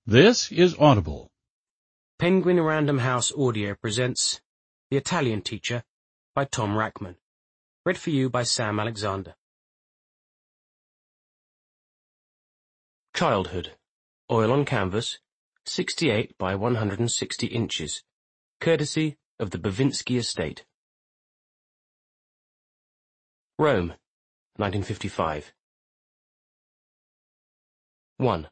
This is Audible. Penguin Random House Audio presents The Italian Teacher by Tom Rachman. Read for you by Sam Alexander. Childhood. Oil on canvas, 68 by 160 inches. Courtesy of the Bavinski Estate. Rome, 1955. 1.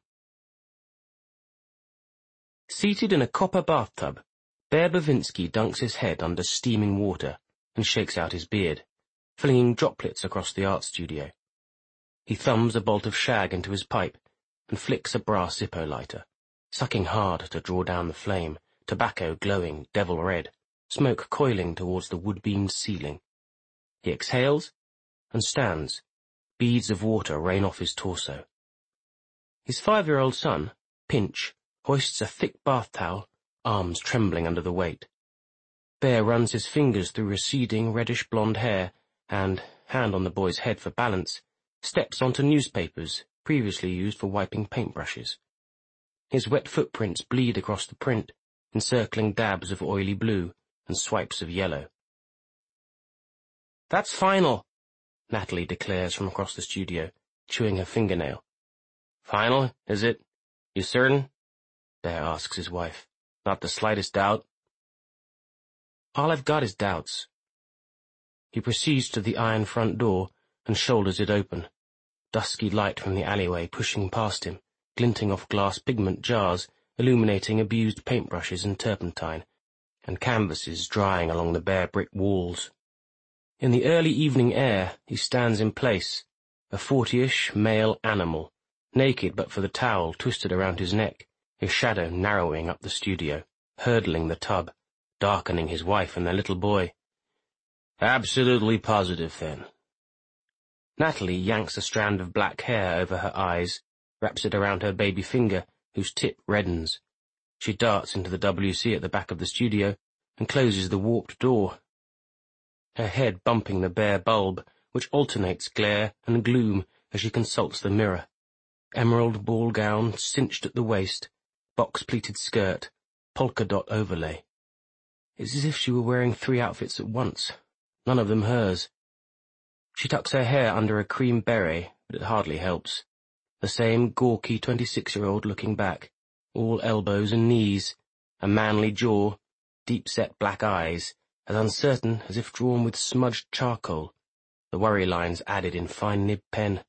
Seated in a copper bathtub, Bear Bavinski dunks his head under steaming water and shakes out his beard, flinging droplets across the art studio. He thumbs a bolt of shag into his pipe and flicks a brass Zippo lighter, sucking hard to draw down the flame, tobacco glowing devil red, smoke coiling towards the wood-beamed ceiling. He exhales and stands. Beads of water rain off his torso. His 5-year-old son, Pinch, hoists a thick bath towel, arms trembling under the weight. Bear runs his fingers through receding reddish-blonde hair and, hand on the boy's head for balance, steps onto newspapers previously used for wiping paintbrushes. His wet footprints bleed across the print, encircling dabs of oily blue and swipes of yellow. "That's final," Natalie declares from across the studio, chewing her fingernail. "Final, is it? You certain?" Bear asks his wife. "Not the slightest doubt?" "All I've got is doubts." He proceeds to the iron front door and shoulders it open. Dusky light from the alleyway pushing past him, glinting off glass pigment jars, illuminating abused paintbrushes and turpentine, and canvases drying along the bare brick walls. In the early evening air, he stands in place, a 40-ish male animal, naked but for the towel twisted around his neck, his shadow narrowing up the studio, hurdling the tub, darkening his wife and their little boy. "Absolutely positive, then." Natalie yanks a strand of black hair over her eyes, wraps it around her baby finger, whose tip reddens. She darts into the WC at the back of the studio and closes the warped door, her head bumping the bare bulb, which alternates glare and gloom as she consults the mirror. Emerald ball gown cinched at the waist, box-pleated skirt, polka-dot overlay. It's as if she were wearing 3 outfits at once, none of them hers. She tucks her hair under a cream beret, but it hardly helps. The same gawky 26-year-old looking back, all elbows and knees, a manly jaw, deep-set black eyes, as uncertain as if drawn with smudged charcoal, the worry lines added in fine nib pen.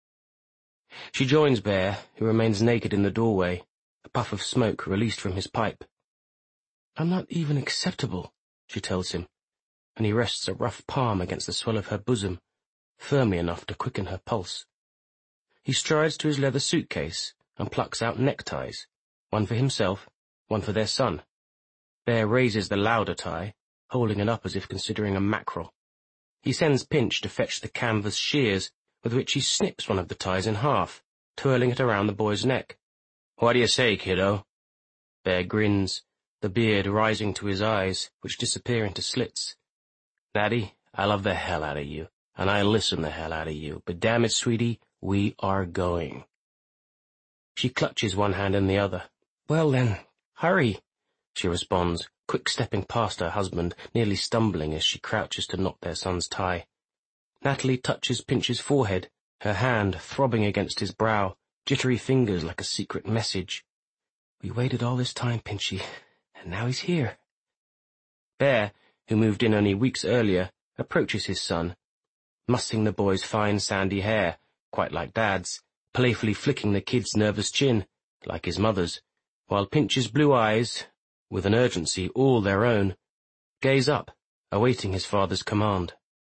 She joins Bear, who remains naked in the doorway, a puff of smoke released from his pipe. "I'm not even acceptable," she tells him, and he rests a rough palm against the swell of her bosom, firmly enough to quicken her pulse. He strides to his leather suitcase and plucks out neckties, one for himself, one for their son. Bear raises the louder tie, holding it up as if considering a mackerel. He sends Pinch to fetch the canvas shears, with which he snips one of the ties in half, twirling it around the boy's neck. "What do you say, kiddo?" Bear grins, the beard rising to his eyes, which disappear into slits. "Natty, I love the hell out of you, and I listen the hell out of you, but damn it, sweetie, we are going." She clutches one hand in the other. "Well then, hurry," she responds, quick-stepping past her husband, nearly stumbling as she crouches to knot their son's tie. Natalie touches Pinch's forehead, her hand throbbing against his brow, jittery fingers like a secret message. "We waited all this time, Pinchy, and now he's here." Bear, who moved in only weeks earlier, approaches his son, mussing the boy's fine sandy hair, quite like Dad's, playfully flicking the kid's nervous chin, like his mother's, while Pinch's blue eyes, with an urgency all their own, gaze up, awaiting his father's command.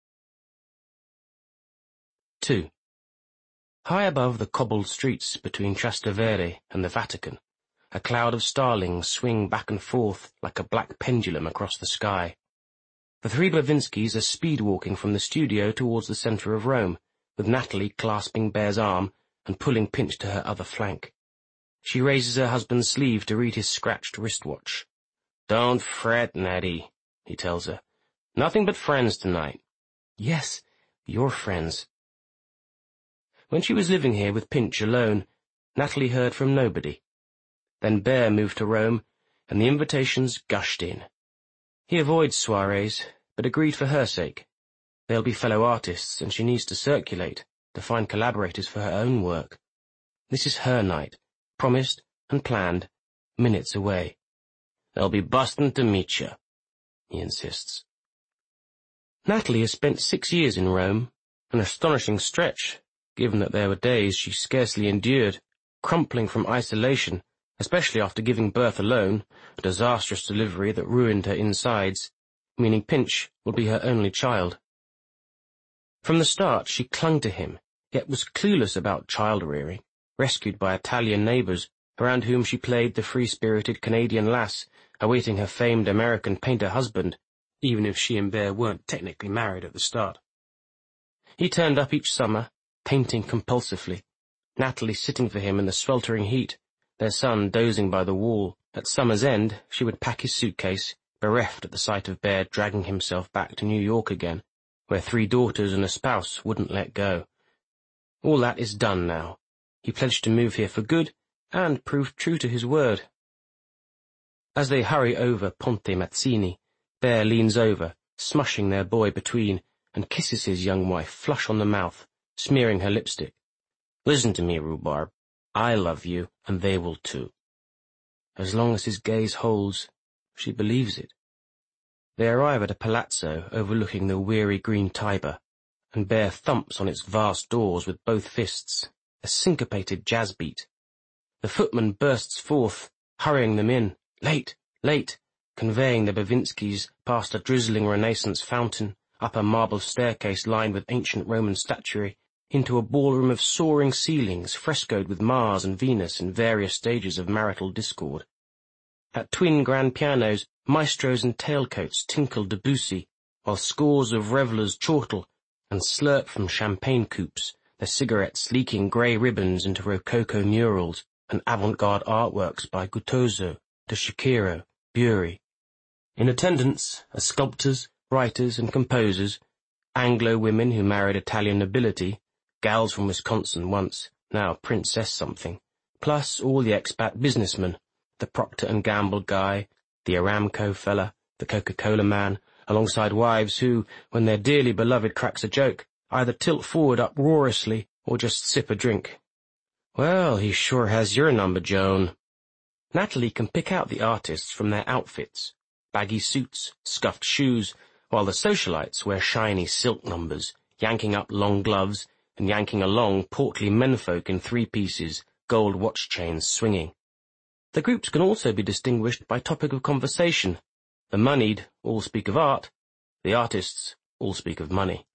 2. High above the cobbled streets between Trastevere and the Vatican, a cloud of starlings swing back and forth like a black pendulum across the sky. The 3 Bavinskis are speed-walking from the studio towards the centre of Rome, with Natalie clasping Bear's arm and pulling Pinch to her other flank. She raises her husband's sleeve to read his scratched wristwatch. "Don't fret, Natty," he tells her. "Nothing but friends tonight." "Yes, your friends." When she was living here with Pinch alone, Natalie heard from nobody. Then Bear moved to Rome, and the invitations gushed in. He avoids soirees, but agreed for her sake. They'll be fellow artists, and she needs to circulate, to find collaborators for her own work. This is her night, promised and planned, minutes away. They'll be bustin' to meet you, he insists. Natalie has spent 6 years in Rome, an astonishing stretch, given that there were days she scarcely endured, crumpling from isolation, especially after giving birth alone, a disastrous delivery that ruined her insides, meaning Pinch will be her only child. From the start she clung to him, yet was clueless about child-rearing, rescued by Italian neighbours, around whom she played the free-spirited Canadian lass, awaiting her famed American painter husband, even if she and Bear weren't technically married at the start. He turned up each summer, painting compulsively, Natalie sitting for him in the sweltering heat, their son dozing by the wall. At summer's end, she would pack his suitcase, bereft at the sight of Bear dragging himself back to New York again, where 3 daughters and a spouse wouldn't let go. All that is done now. He pledged to move here for good, and proved true to his word. As they hurry over Ponte Mazzini, Bear leans over, smushing their boy between, and kisses his young wife flush on the mouth, smearing her lipstick. Listen to me, Rhubarb. I love you, and they will too. As long as his gaze holds, she believes it. They arrive at a palazzo overlooking the weary green Tiber, and Bear thumps on its vast doors with both fists, a syncopated jazz beat. The footman bursts forth, hurrying them in, late, late, conveying the Bavinskys past a drizzling Renaissance fountain, up a marble staircase lined with ancient Roman statuary, into a ballroom of soaring ceilings frescoed with Mars and Venus in various stages of marital discord. At twin grand pianos, maestros in tailcoats tinkle Debussy, while scores of revellers chortle and slurp from champagne coupes, their cigarettes leaking grey ribbons into rococo murals and avant-garde artworks by Guttuso, De Chirico, Bury. In attendance are sculptors, writers and composers, Anglo women who married Italian nobility, gals from Wisconsin once, now Princess something, plus all the expat businessmen, the Procter & Gamble guy, the Aramco fella, the Coca-Cola man, alongside wives who, when their dearly beloved cracks a joke, either tilt forward uproariously or just sip a drink. Well, he sure has your number, Joan. Natalie can pick out the artists from their outfits, baggy suits, scuffed shoes, while the socialites wear shiny silk numbers, yanking up long gloves and yanking along portly menfolk in 3-pieces, gold watch chains swinging. The groups can also be distinguished by topic of conversation. The moneyed all speak of art, the artists all speak of money.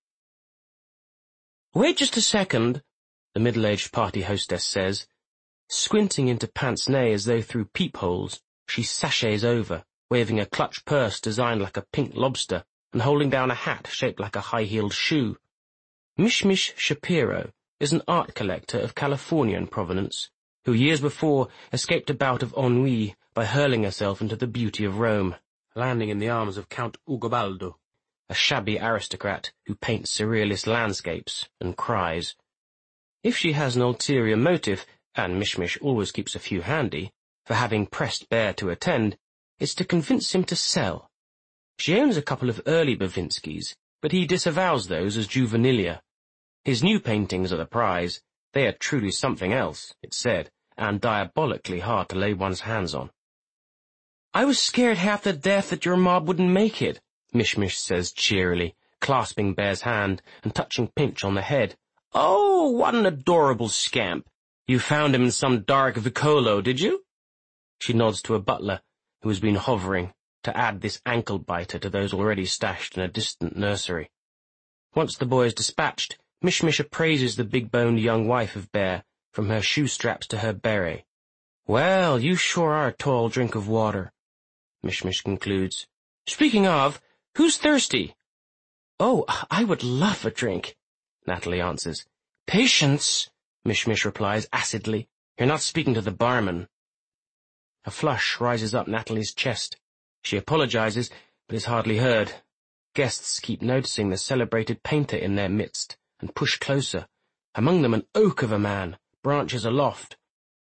"Wait just a second," the middle-aged party hostess says. Squinting into pince-nez as though through peepholes, she sachets over, waving a clutch purse designed like a pink lobster and holding down a hat shaped like a high-heeled shoe. Mishmish Shapiro is an art collector of Californian provenance, who years before escaped a bout of ennui by hurling herself into the beauty of Rome, landing in the arms of Count Ugobaldo, a shabby aristocrat who paints surrealist landscapes and cries. If she has an ulterior motive, and Mishmish always keeps a few handy, for having pressed Bear to attend, it's to convince him to sell. She owns a couple of early Bavinskys, but he disavows those as juvenilia. His new paintings are the prize. They are truly something else, it's said, and diabolically hard to lay one's hands on. "I was scared half to death that your mob wouldn't make it," Mishmish says cheerily, clasping Bear's hand and touching Pinch on the head. "Oh, what an adorable scamp! You found him in some dark vicolo, did you?" She nods to a butler, who has been hovering, to add this ankle-biter to those already stashed in a distant nursery. Once the boy is dispatched, Mishmish appraises the big-boned young wife of Bear, from her shoe-straps to her beret. "Well, you sure are a tall drink of water," Mishmish concludes. "Speaking of, who's thirsty?" "Oh, I would love a drink," Natalie answers. "Patience," Mishmish replies acidly. "You're not speaking to the barman." A flush rises up Natalie's chest. She apologizes, but is hardly heard. Guests keep noticing the celebrated painter in their midst, and push closer. Among them an oak of a man, branches aloft.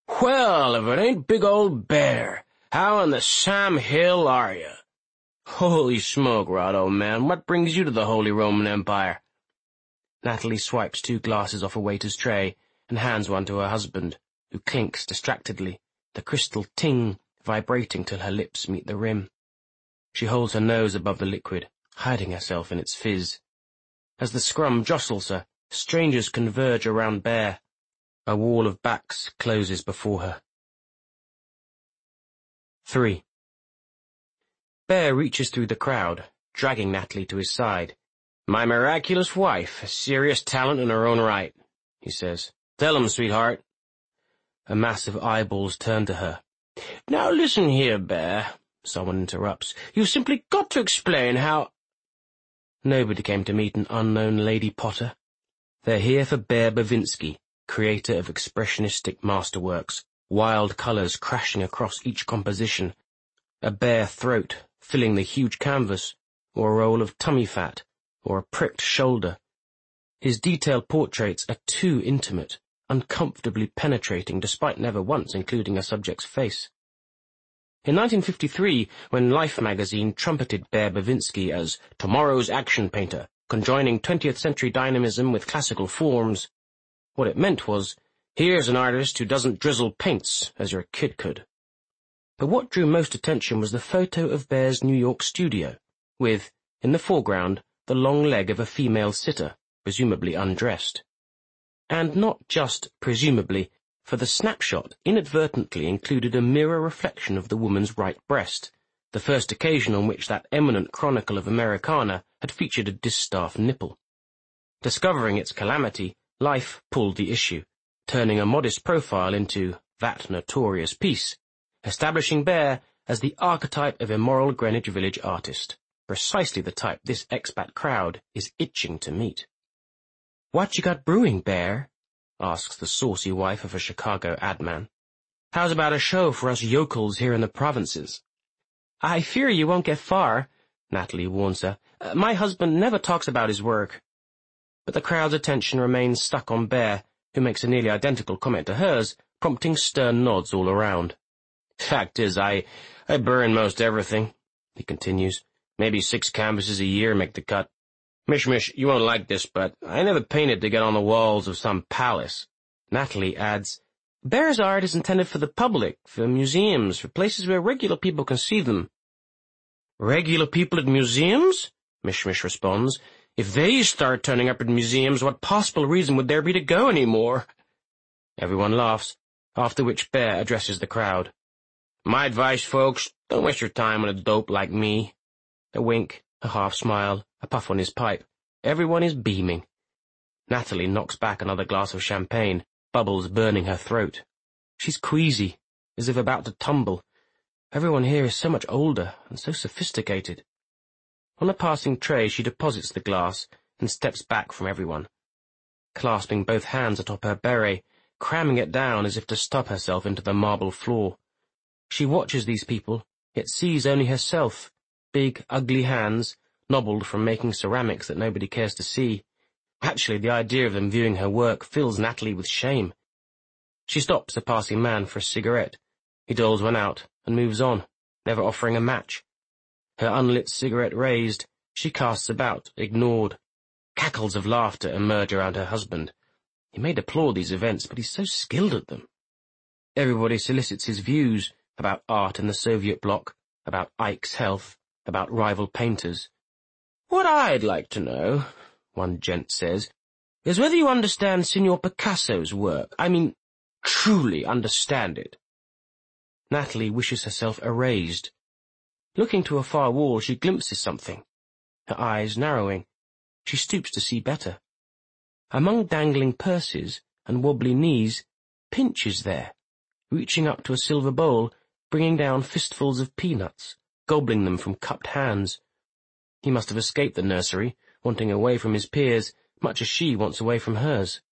Well, if it ain't big old Bear, how in the Sam Hill are you? Holy smoke, Rod, old man, what brings you to the Holy Roman Empire? Natalie swipes 2 glasses off a waiter's tray and hands one to her husband, who clinks distractedly, the crystal ting vibrating till her lips meet the rim. She holds her nose above the liquid, hiding herself in its fizz. As the scrum jostles her, strangers converge around Bear. A wall of backs closes before her. 3. Bear reaches through the crowd, dragging Natalie to his side. My miraculous wife, a serious talent in her own right, he says. Tell him, sweetheart. A mass of eyeballs turn to her. Now listen here, Bear, someone interrupts. You've simply got to explain how— Nobody came to meet an unknown Lady Potter. They're here for Bear Bavinski, creator of expressionistic masterworks, wild colours crashing across each composition, a bare throat filling the huge canvas, or a roll of tummy fat, or a pricked shoulder. His detailed portraits are too intimate, uncomfortably penetrating despite never once including a subject's face. In 1953, when Life magazine trumpeted Bear Bavinski as tomorrow's action painter, conjoining 20th century dynamism with classical forms, what it meant was, here's an artist who doesn't drizzle paints as your kid could. But what drew most attention was the photo of Bear's New York studio, with, in the foreground, the long leg of a female sitter, presumably undressed. And not just presumably, for the snapshot inadvertently included a mirror reflection of the woman's right breast, the first occasion on which that eminent chronicle of Americana had featured a distaff nipple. Discovering its calamity, Life pulled the issue, turning a modest profile into that notorious piece, establishing Bear as the archetype of immoral Greenwich Village artist, precisely the type this expat crowd is itching to meet. What you got brewing, Bear? Asks the saucy wife of a Chicago ad man. How's about a show for us yokels here in the provinces? I fear you won't get far, Natalie warns her. My husband never talks about his work. But the crowd's attention remains stuck on Bear, who makes a nearly identical comment to hers, prompting stern nods all around. Fact is, I burn most everything, he continues. Maybe 6 canvases a year make the cut. Mish, you won't like this, but I never painted to get on the walls of some palace. Natalie adds, Bear's art is intended for the public, for museums, for places where regular people can see them. Regular people at museums? Mish responds. If they start turning up at museums, what possible reason would there be to go anymore? Everyone laughs, after which Bear addresses the crowd. My advice, folks, don't waste your time on a dope like me. A wink, a half smile, a puff on his pipe. Everyone is beaming. Natalie knocks back another glass of champagne, bubbles burning her throat. She's queasy, as if about to tumble. Everyone here is so much older and so sophisticated. On a passing tray she deposits the glass and steps back from everyone, clasping both hands atop her beret, cramming it down as if to stub herself into the marble floor. She watches these people, yet sees only herself, big, ugly hands, nobbled from making ceramics that nobody cares to see. Actually, the idea of them viewing her work fills Natalie with shame. She stops a passing man for a cigarette. He doles one out and moves on, never offering a match. Her unlit cigarette raised, she casts about, ignored. Cackles of laughter emerge around her husband. He may deplore these events, but he's so skilled at them. Everybody solicits his views about art in the Soviet bloc, about Ike's health, about rival painters. What I'd like to know, one gent says, is whether you understand Signor Picasso's work. I mean, truly understand it. Natalie wishes herself erased. Looking to a far wall, she glimpses something, her eyes narrowing. She stoops to see better. Among dangling purses and wobbly knees, Pinch is there, reaching up to a silver bowl, bringing down fistfuls of peanuts, gobbling them from cupped hands. He must have escaped the nursery, wanting away from his peers, much as she wants away from hers.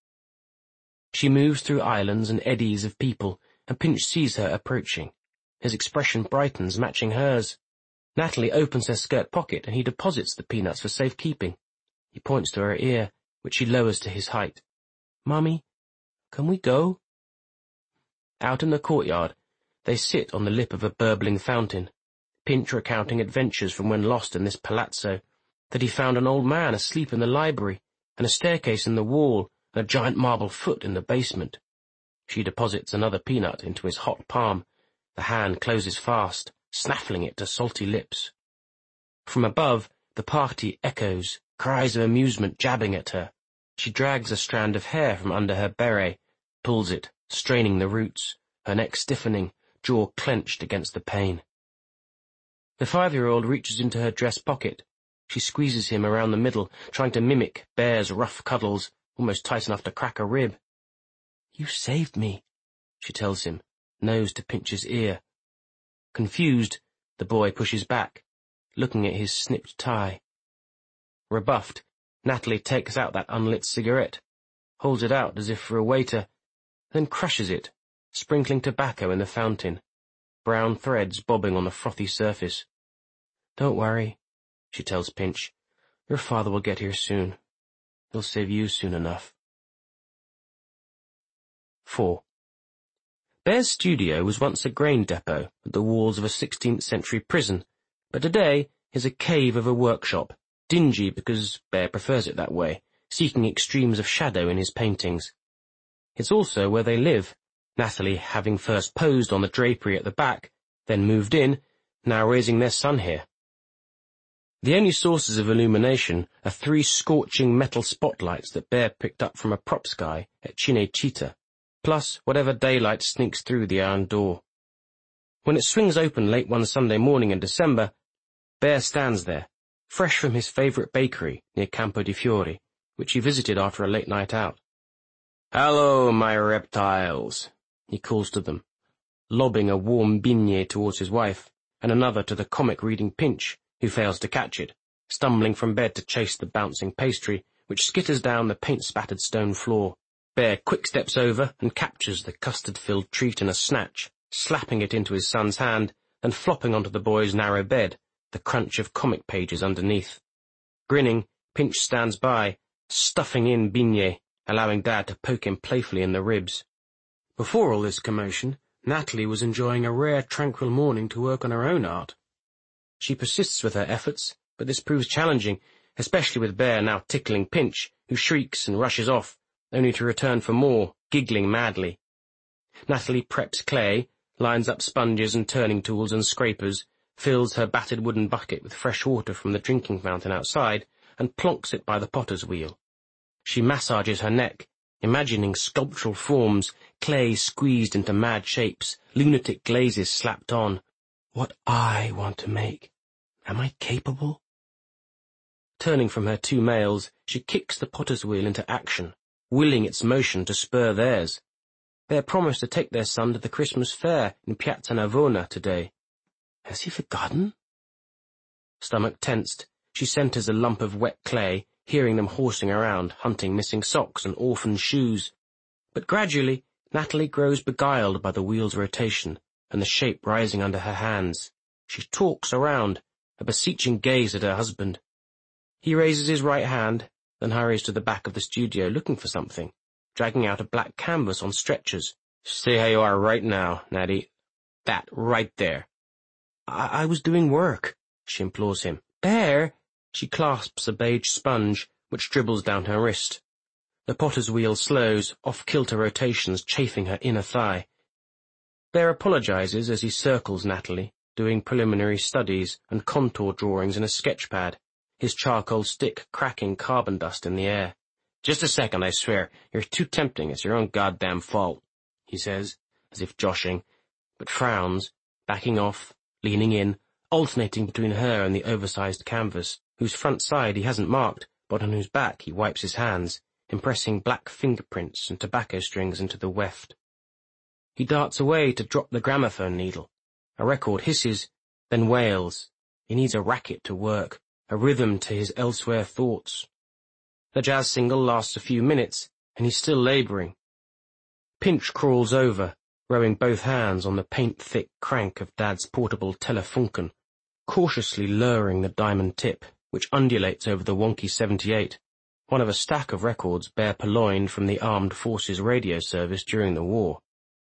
She moves through islands and eddies of people, and Pinch sees her approaching. His expression brightens, matching hers. Natalie opens her skirt pocket, and he deposits the peanuts for safekeeping. He points to her ear, which she lowers to his height. Mummy, can we go? Out in the courtyard, they sit on the lip of a burbling fountain, Pinch recounting adventures from when lost in this palazzo, that he found an old man asleep in the library, and a staircase in the wall, and a giant marble foot in the basement. She deposits another peanut into his hot palm. The hand closes fast, snaffling it to salty lips. From above, the party echoes, cries of amusement jabbing at her. She drags a strand of hair from under her beret, pulls it, straining the roots, her neck stiffening, jaw clenched against the pain. The 5-year-old reaches into her dress pocket. She squeezes him around the middle, trying to mimic Bear's rough cuddles, almost tight enough to crack a rib. "You saved me," she tells him, nose to Pinch's ear. Confused, the boy pushes back, looking at his snipped tie. Rebuffed, Natalie takes out that unlit cigarette, holds it out as if for a waiter, then crushes it, sprinkling tobacco in the fountain, brown threads bobbing on the frothy surface. "Don't worry," she tells Pinch. "Your father will get here soon. He'll save you soon enough." 4. Bear's studio was once a grain depot at the walls of a 16th-century prison, but today is a cave of a workshop, dingy because Bear prefers it that way, seeking extremes of shadow in his paintings. It's also where they live, Natalie having first posed on the drapery at the back, then moved in, now raising their son here. The only sources of illumination are 3 scorching metal spotlights that Bear picked up from a prop sky at Cinecittà, plus whatever daylight sneaks through the iron door. When it swings open late one Sunday morning in December, Bear stands there, fresh from his favourite bakery near Campo di Fiori, which he visited after a late night out. "Hello, my reptiles," he calls to them, lobbing a warm beignet towards his wife, and another to the comic-reading Pinch, who fails to catch it, stumbling from bed to chase the bouncing pastry, which skitters down the paint-spattered stone floor. Bear quick-steps over and captures the custard-filled treat in a snatch, slapping it into his son's hand, then flopping onto the boy's narrow bed, the crunch of comic pages underneath. Grinning, Pinch stands by, stuffing in beignet, allowing Dad to poke him playfully in the ribs. Before all this commotion, Natalie was enjoying a rare tranquil morning to work on her own art. She persists with her efforts, but this proves challenging, especially with Bear now tickling Pinch, who shrieks and rushes off, only to return for more, giggling madly. Natalie preps clay, lines up sponges and turning tools and scrapers, fills her battered wooden bucket with fresh water from the drinking fountain outside, and plonks it by the potter's wheel. She massages her neck, imagining sculptural forms, clay squeezed into mad shapes, lunatic glazes slapped on. What I want to make. Am I capable? Turning from her 2 males, she kicks the potter's wheel into action, willing its motion to spur theirs. They had promised to take their son to the Christmas fair in Piazza Navona today. Has he forgotten? Stomach tensed, she centers a lump of wet clay, hearing them horsing around, hunting missing socks and orphaned shoes. But gradually, Natalie grows beguiled by the wheel's rotation and the shape rising under her hands. She talks around, a beseeching gaze at her husband. He raises his right hand, then hurries to the back of the studio looking for something, dragging out a black canvas on stretchers. "Stay how you are right now, Natty. That right there." I was doing work," she implores him. "Bear!" She clasps a beige sponge, which dribbles down her wrist. The potter's wheel slows, off-kilter rotations chafing her inner thigh. Bear apologizes as he circles Natalie, doing preliminary studies and contour drawings in a sketch pad, his charcoal stick cracking carbon dust in the air. "Just a second, I swear. You're too tempting. It's your own goddamn fault," he says, as if joshing, but frowns, backing off, leaning in, alternating between her and the oversized canvas, whose front side he hasn't marked, but on whose back he wipes his hands, impressing black fingerprints and tobacco strings into the weft. He darts away to drop the gramophone needle. A record hisses, then wails. He needs a racket to work, a rhythm to his elsewhere thoughts. The jazz single lasts a few minutes, and he's still laboring. Pinch crawls over, rowing both hands on the paint-thick crank of Dad's portable Telefunken, cautiously lowering the diamond tip, which undulates over the wonky 78, one of a stack of records Bear purloined from the Armed Forces radio service during the war.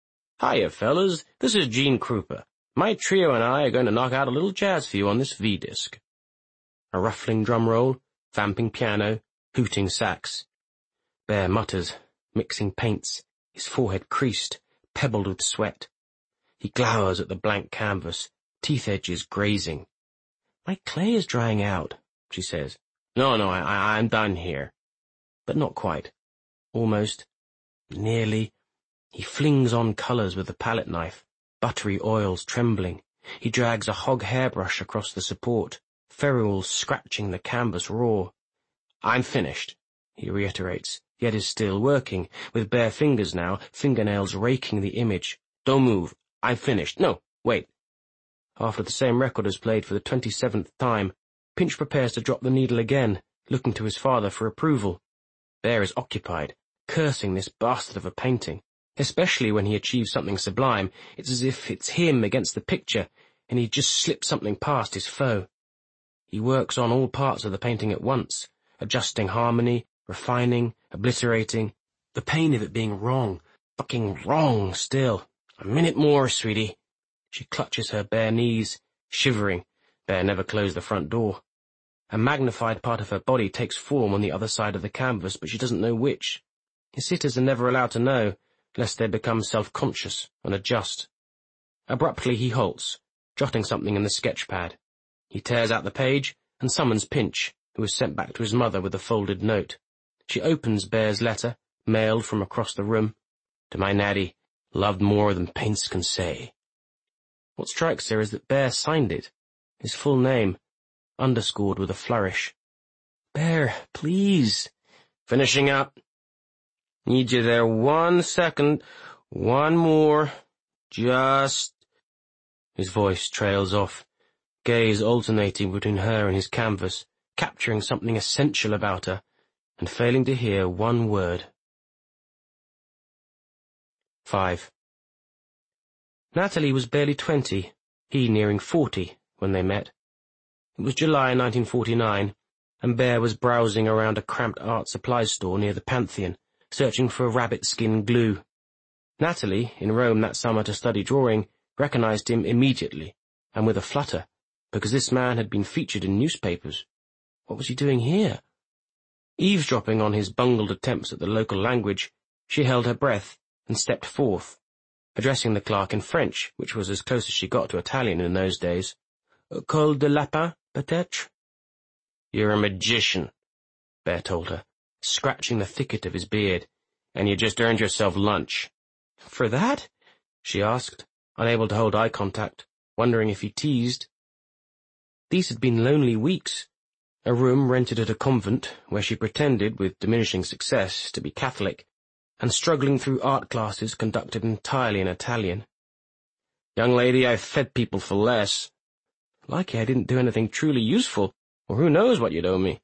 Hiya, fellas. This is Gene Krupa. My trio and I are going to knock out a little jazz for you on this V-disc. A ruffling drum roll, vamping piano, hooting sax. Bear mutters, mixing paints, his forehead creased, pebbled with sweat. He glowers at the blank canvas, teeth edges grazing. My clay is drying out, she says. No, I'm done here. But not quite. Almost. Nearly. He flings on colours with the palette knife, buttery oils trembling. He drags a hog hairbrush across the support, ferrules scratching the canvas raw. I'm finished, he reiterates, yet is still working, with bare fingers now, fingernails raking the image. Don't move. I'm finished. No, wait. After the same record is played for the 27th time, Pinch prepares to drop the needle again, looking to his father for approval. Bear is occupied, cursing this bastard of a painting. Especially when he achieves something sublime, it's as if it's him against the picture, and he just slipped something past his foe. He works on all parts of the painting at once, adjusting harmony, refining, obliterating. The pain of it being wrong, fucking wrong still. A minute more, sweetie. She clutches her bare knees, shivering. Bear never closed the front door. A magnified part of her body takes form on the other side of the canvas, but she doesn't know which. His sitters are never allowed to know, lest they become self-conscious and adjust. Abruptly he halts, jotting something in the sketch pad. He tears out the page and summons Pinch, who is sent back to his mother with a folded note. She opens Bear's letter, mailed from across the room. To my Natty, loved more than paints can say. What strikes her is that Bear signed it, his full name, underscored with a flourish. Bear, please. Finishing up. Need you there 1 second. One more. Just... His voice trails off, gaze alternating between her and his canvas, capturing something essential about her, and failing to hear one word. 5. Natalie was barely 20, he nearing 40, when they met. It was July 1949, and Bear was browsing around a cramped art supply store near the Pantheon, searching for rabbit skin glue. Natalie, in Rome that summer to study drawing, recognized him immediately, and with a flutter, because this man had been featured in newspapers. What was he doing here? Eavesdropping on his bungled attempts at the local language, she held her breath and stepped forth, addressing the clerk in French, which was as close as she got to Italian in those days. Col de lapin, peut-être? You're a magician, Bear told her, scratching the thicket of his beard, and you just earned yourself lunch. For that? She asked, unable to hold eye contact, wondering if he teased. These had been lonely weeks. A room rented at a convent, where she pretended, with diminishing success, to be Catholic, and struggling through art classes conducted entirely in Italian. Young lady, I've fed people for less. Likely I didn't do anything truly useful, or who knows what you'd owe me.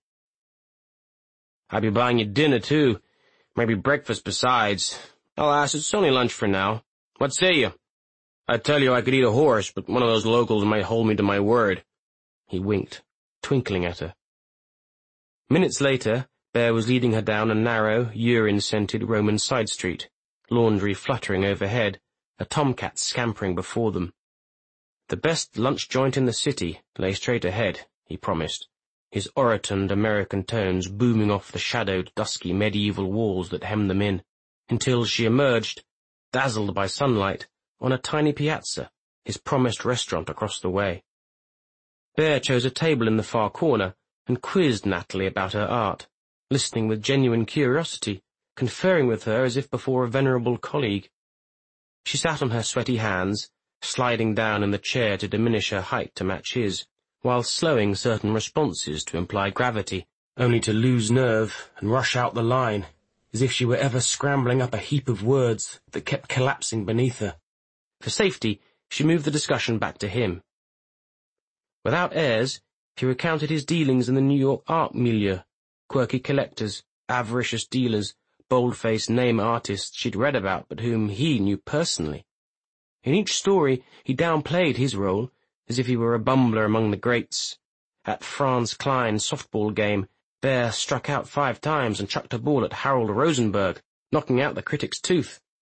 I'd be buying you dinner, too. Maybe breakfast besides. Alas, it's only lunch for now. What say you? I tell you I could eat a horse, but one of those locals might hold me to my word. He winked, twinkling at her. Minutes later, Bear was leading her down a narrow, urine-scented Roman side street, laundry fluttering overhead, a tomcat scampering before them. The best lunch joint in the city lay straight ahead, he promised, his orotund American tones booming off the shadowed, dusky medieval walls that hemmed them in, until she emerged, dazzled by sunlight, on a tiny piazza, his promised restaurant across the way. Bear chose a table in the far corner and quizzed Natalie about her art, listening with genuine curiosity, conferring with her as if before a venerable colleague. She sat on her sweaty hands, sliding down in the chair to diminish her height to match his, while slowing certain responses to imply gravity, only to lose nerve and rush out the line, as if she were ever scrambling up a heap of words that kept collapsing beneath her. For safety, she moved the discussion back to him. Without airs, he recounted his dealings in the New York art milieu, quirky collectors, avaricious dealers, bold-faced name artists she'd read about but whom he knew personally. In each story, he downplayed his role, as if he were a bumbler among the greats. At Franz Klein's softball game, Bear struck out 5 times and chucked a ball at Harold Rosenberg, knocking out the critic's tooth.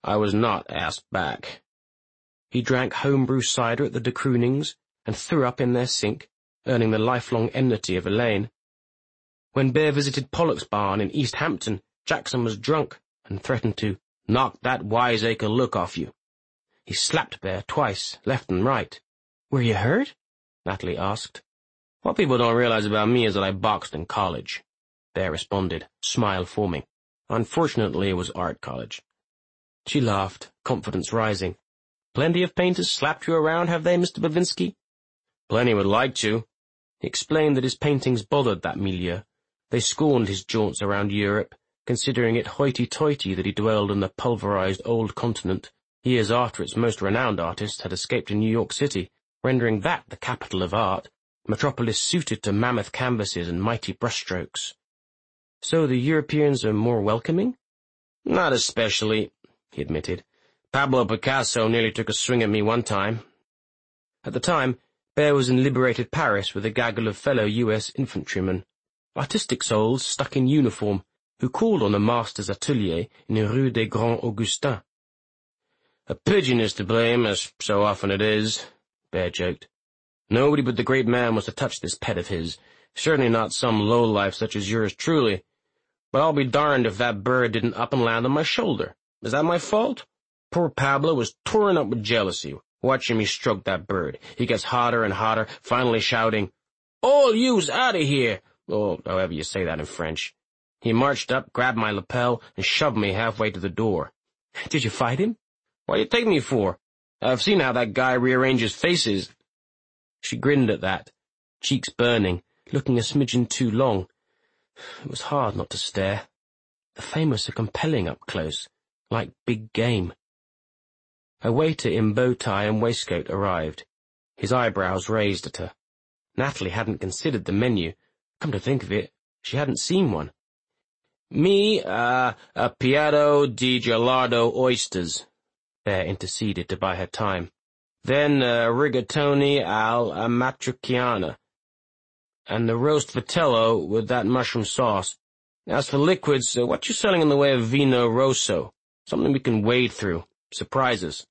I was not asked back. He drank homebrew cider at the de Kroonings and threw up in their sink, earning the lifelong enmity of Elaine. When Bear visited Pollock's barn in East Hampton, Jackson was drunk and threatened to knock that wiseacre look off you. He slapped Bear twice, left and right. "Were you hurt?" Natalie asked. "What people don't realize about me is that I boxed in college," Bear responded, smile forming. "Unfortunately, it was art college." She laughed, confidence rising. "Plenty of painters slapped you around, have they, Mr. Bavinsky?" "Plenty would like to." He explained that his paintings bothered that milieu. They scorned his jaunts around Europe, considering it hoity-toity that he dwelled in the pulverized old continent, years after its most renowned artist had escaped to New York City, rendering that the capital of art, a metropolis suited to mammoth canvases and mighty brushstrokes. "So the Europeans are more welcoming?" "Not especially," he admitted. "Pablo Picasso nearly took a swing at me one time." At the time, Bear was in liberated Paris with a gaggle of fellow U.S. infantrymen, artistic souls stuck in uniform, who called on the master's atelier in the Rue des Grands Augustins. "A pigeon is to blame, as so often it is," Bear joked. "Nobody but the great man was to touch this pet of his, certainly not some lowlife such as yours truly. But I'll be darned if that bird didn't up and land on my shoulder. Is that my fault? Poor Pablo was torn up with jealousy, watching me stroke that bird. He gets hotter and hotter, finally shouting, 'All yous out of here!' or however you say that in French. He marched up, grabbed my lapel, and shoved me halfway to the door." "Did you fight him?" "What do you take me for? I've seen how that guy rearranges faces." She grinned at that, cheeks burning, looking a smidgen too long. It was hard not to stare. The famous are compelling up close, like big game. A waiter in bow tie and waistcoat arrived, his eyebrows raised at her. Natalie hadn't considered the menu. Come to think of it, she hadn't seen one. "Me, a piatto di gelato oysters," Bear interceded to buy her time. "Then rigatoni al matriciana, and the roast vitello with that mushroom sauce. As for liquids, what you selling in the way of vino rosso? Something we can wade through. Surprises."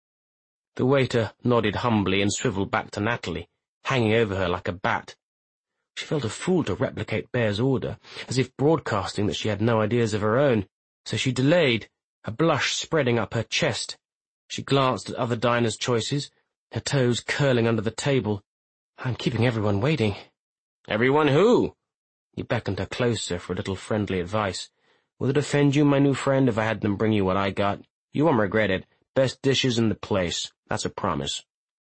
The waiter nodded humbly and swiveled back to Natalie, hanging over her like a bat. She felt a fool to replicate Bear's order, as if broadcasting that she had no ideas of her own, so she delayed, a blush spreading up her chest. She glanced at other diners' choices, her toes curling under the table. "I'm keeping everyone waiting." "Everyone who?" He beckoned her closer for a little friendly advice. "Would it offend you, my new friend, if I had them bring you what I got? You won't regret it. Best dishes in the place. That's a promise."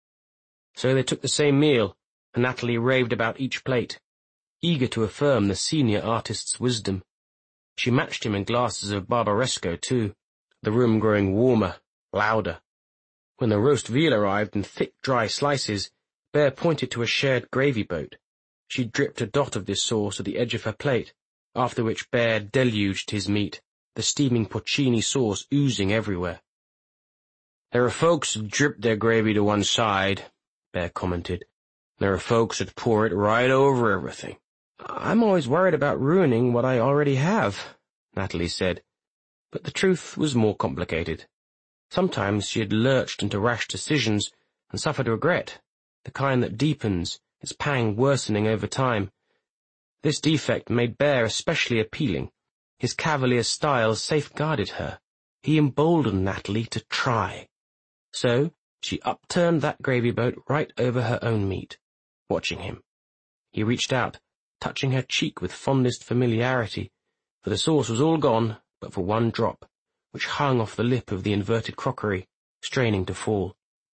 So they took the same meal, and Natalie raved about each plate, eager to affirm the senior artist's wisdom. She matched him in glasses of Barbaresco, too, the room growing warmer, louder. When the roast veal arrived in thick, dry slices, Bear pointed to a shared gravy boat. She dripped a dot of this sauce at the edge of her plate, after which Bear deluged his meat, the steaming porcini sauce oozing everywhere. "There are folks who drip their gravy to one side," Bear commented. "There are folks that pour it right over everything." "I'm always worried about ruining what I already have," Natalie said. But the truth was more complicated. Sometimes she had lurched into rash decisions and suffered regret, the kind that deepens, its pang worsening over time. This defect made Bear especially appealing. His cavalier style safeguarded her. He emboldened Natalie to try. So she upturned that gravy boat right over her own meat, watching him. He reached out, touching her cheek with fondest familiarity, for the sauce was all gone but for one drop, which hung off the lip of the inverted crockery, straining to fall.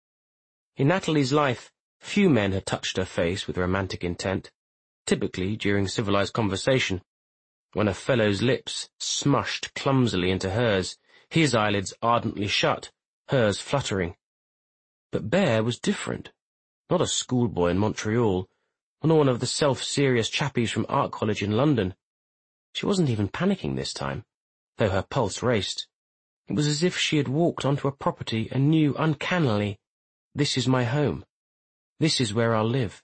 In Natalie's life, few men had touched her face with romantic intent, typically during civilized conversation, when a fellow's lips smushed clumsily into hers, his eyelids ardently shut, hers fluttering. But Bear was different. Not a schoolboy in Montreal, nor one of the self-serious chappies from art college in London. She wasn't even panicking this time, though her pulse raced. It was as if she had walked onto a property and knew uncannily, "This is my home. This is where I'll live."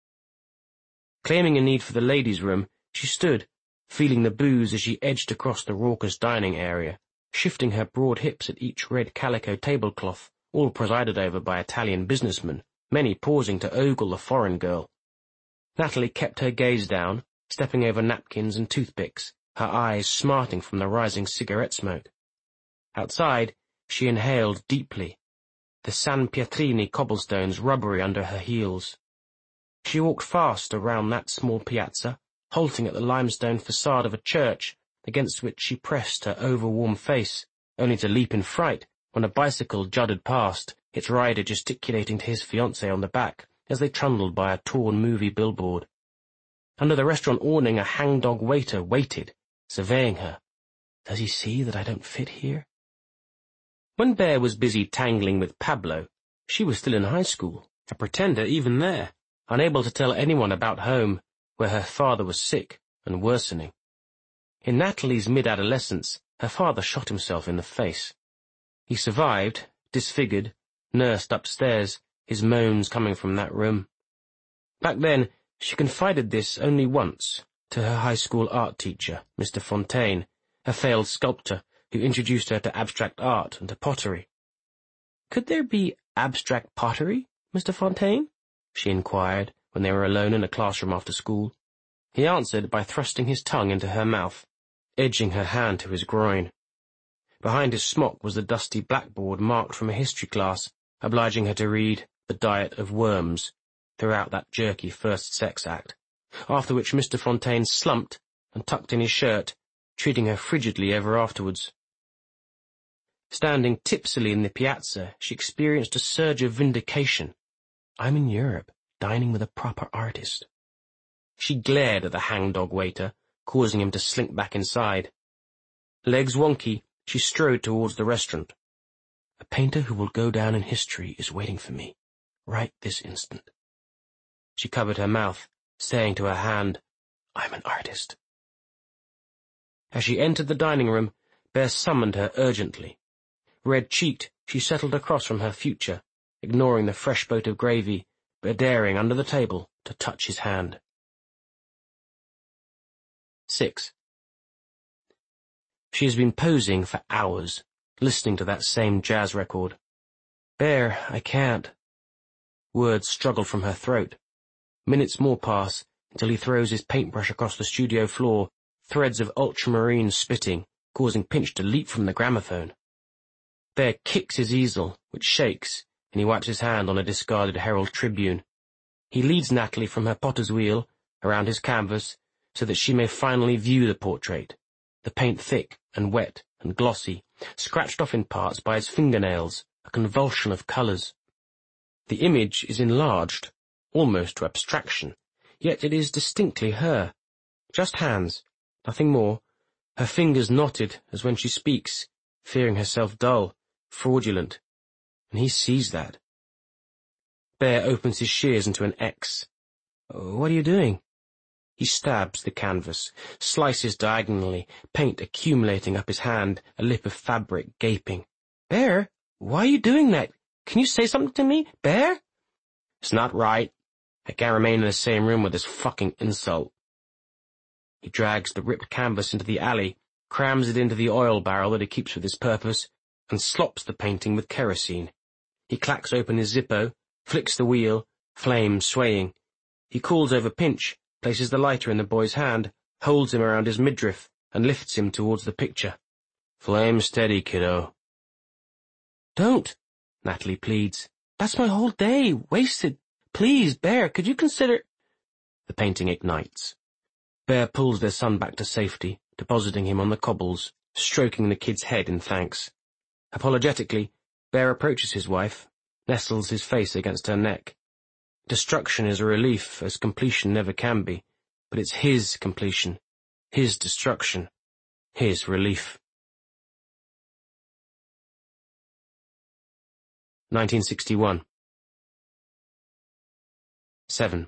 Claiming a need for the ladies' room, she stood, feeling the booze as she edged across the raucous dining area, shifting her broad hips at each red calico tablecloth, all presided over by Italian businessmen, many pausing to ogle the foreign girl. Natalie kept her gaze down, stepping over napkins and toothpicks, her eyes smarting from the rising cigarette smoke. Outside, she inhaled deeply, the San Pietrini cobblestones rubbery under her heels. She walked fast around that small piazza, halting at the limestone facade of a church, against which she pressed her overwarm face, only to leap in fright when a bicycle juddered past, its rider gesticulating to his fiancée on the back as they trundled by a torn movie billboard. Under the restaurant awning a hangdog waiter waited, surveying her. Does he see that I don't fit here? When Bear was busy tangling with Pablo, she was still in high school, a pretender even there, unable to tell anyone about home, where her father was sick and worsening. In Natalie's mid-adolescence, her father shot himself in the face. He survived, disfigured, nursed upstairs, his moans coming from that room. Back then, she confided this only once, to her high school art teacher, Mr. Fontaine, a failed sculptor who introduced her to abstract art and to pottery. "Could there be abstract pottery, Mr. Fontaine?" she inquired when they were alone in a classroom after school. He answered by thrusting his tongue into her mouth, edging her hand to his groin. Behind his smock was the dusty blackboard marked from a history class, obliging her to read The Diet of Worms throughout that jerky first sex act, after which Mr. Fontaine slumped and tucked in his shirt, treating her frigidly ever afterwards. Standing tipsily in the piazza, she experienced a surge of vindication. I'm in Europe, dining with a proper artist. She glared at the hangdog waiter, causing him to slink back inside. Legs wonky, she strode towards the restaurant. A painter who will go down in history is waiting for me, right this instant. She covered her mouth, saying to her hand, I'm an artist. As she entered the dining room, Bear summoned her urgently. Red-cheeked, she settled across from her future, ignoring the fresh boat of gravy, but daring under the table to touch his hand. 6. She has been posing for hours, listening to that same jazz record. Bear, I can't. Words struggled from her throat. Minutes more pass, until he throws his paintbrush across the studio floor, threads of ultramarine spitting, causing Pinch to leap from the gramophone. Bear kicks his easel, which shakes, and he wipes his hand on a discarded Herald Tribune. He leads Natalie from her potter's wheel, around his canvas, so that she may finally view the portrait, the paint thick and wet and glossy, scratched off in parts by his fingernails, a convulsion of colours. The image is enlarged, almost to abstraction, yet it is distinctly her. Just hands, nothing more, her fingers knotted as when she speaks, fearing herself dull, fraudulent, and he sees that. Bear opens his shears into an X. What are you doing? He stabs the canvas, slices diagonally, paint accumulating up his hand, a lip of fabric gaping. Bear, why are you doing that? Can you say something to me, Bear? It's not right. I can't remain in the same room with this fucking insult. He drags the ripped canvas into the alley, crams it into the oil barrel that he keeps for this purpose, and slops the painting with kerosene. He clacks open his Zippo, flicks the wheel, flames swaying. He calls over Pinch, places the lighter in the boy's hand, holds him around his midriff, and lifts him towards the picture. Flame steady, kiddo. Don't, Natalie pleads. That's my whole day, wasted. Please, Bear, could you consider— The painting ignites. Bear pulls their son back to safety, depositing him on the cobbles, stroking the kid's head in thanks. Apologetically, Bear approaches his wife, nestles his face against her neck. Destruction is a relief, as completion never can be, but it's his completion, his destruction, his relief. 1961. 7.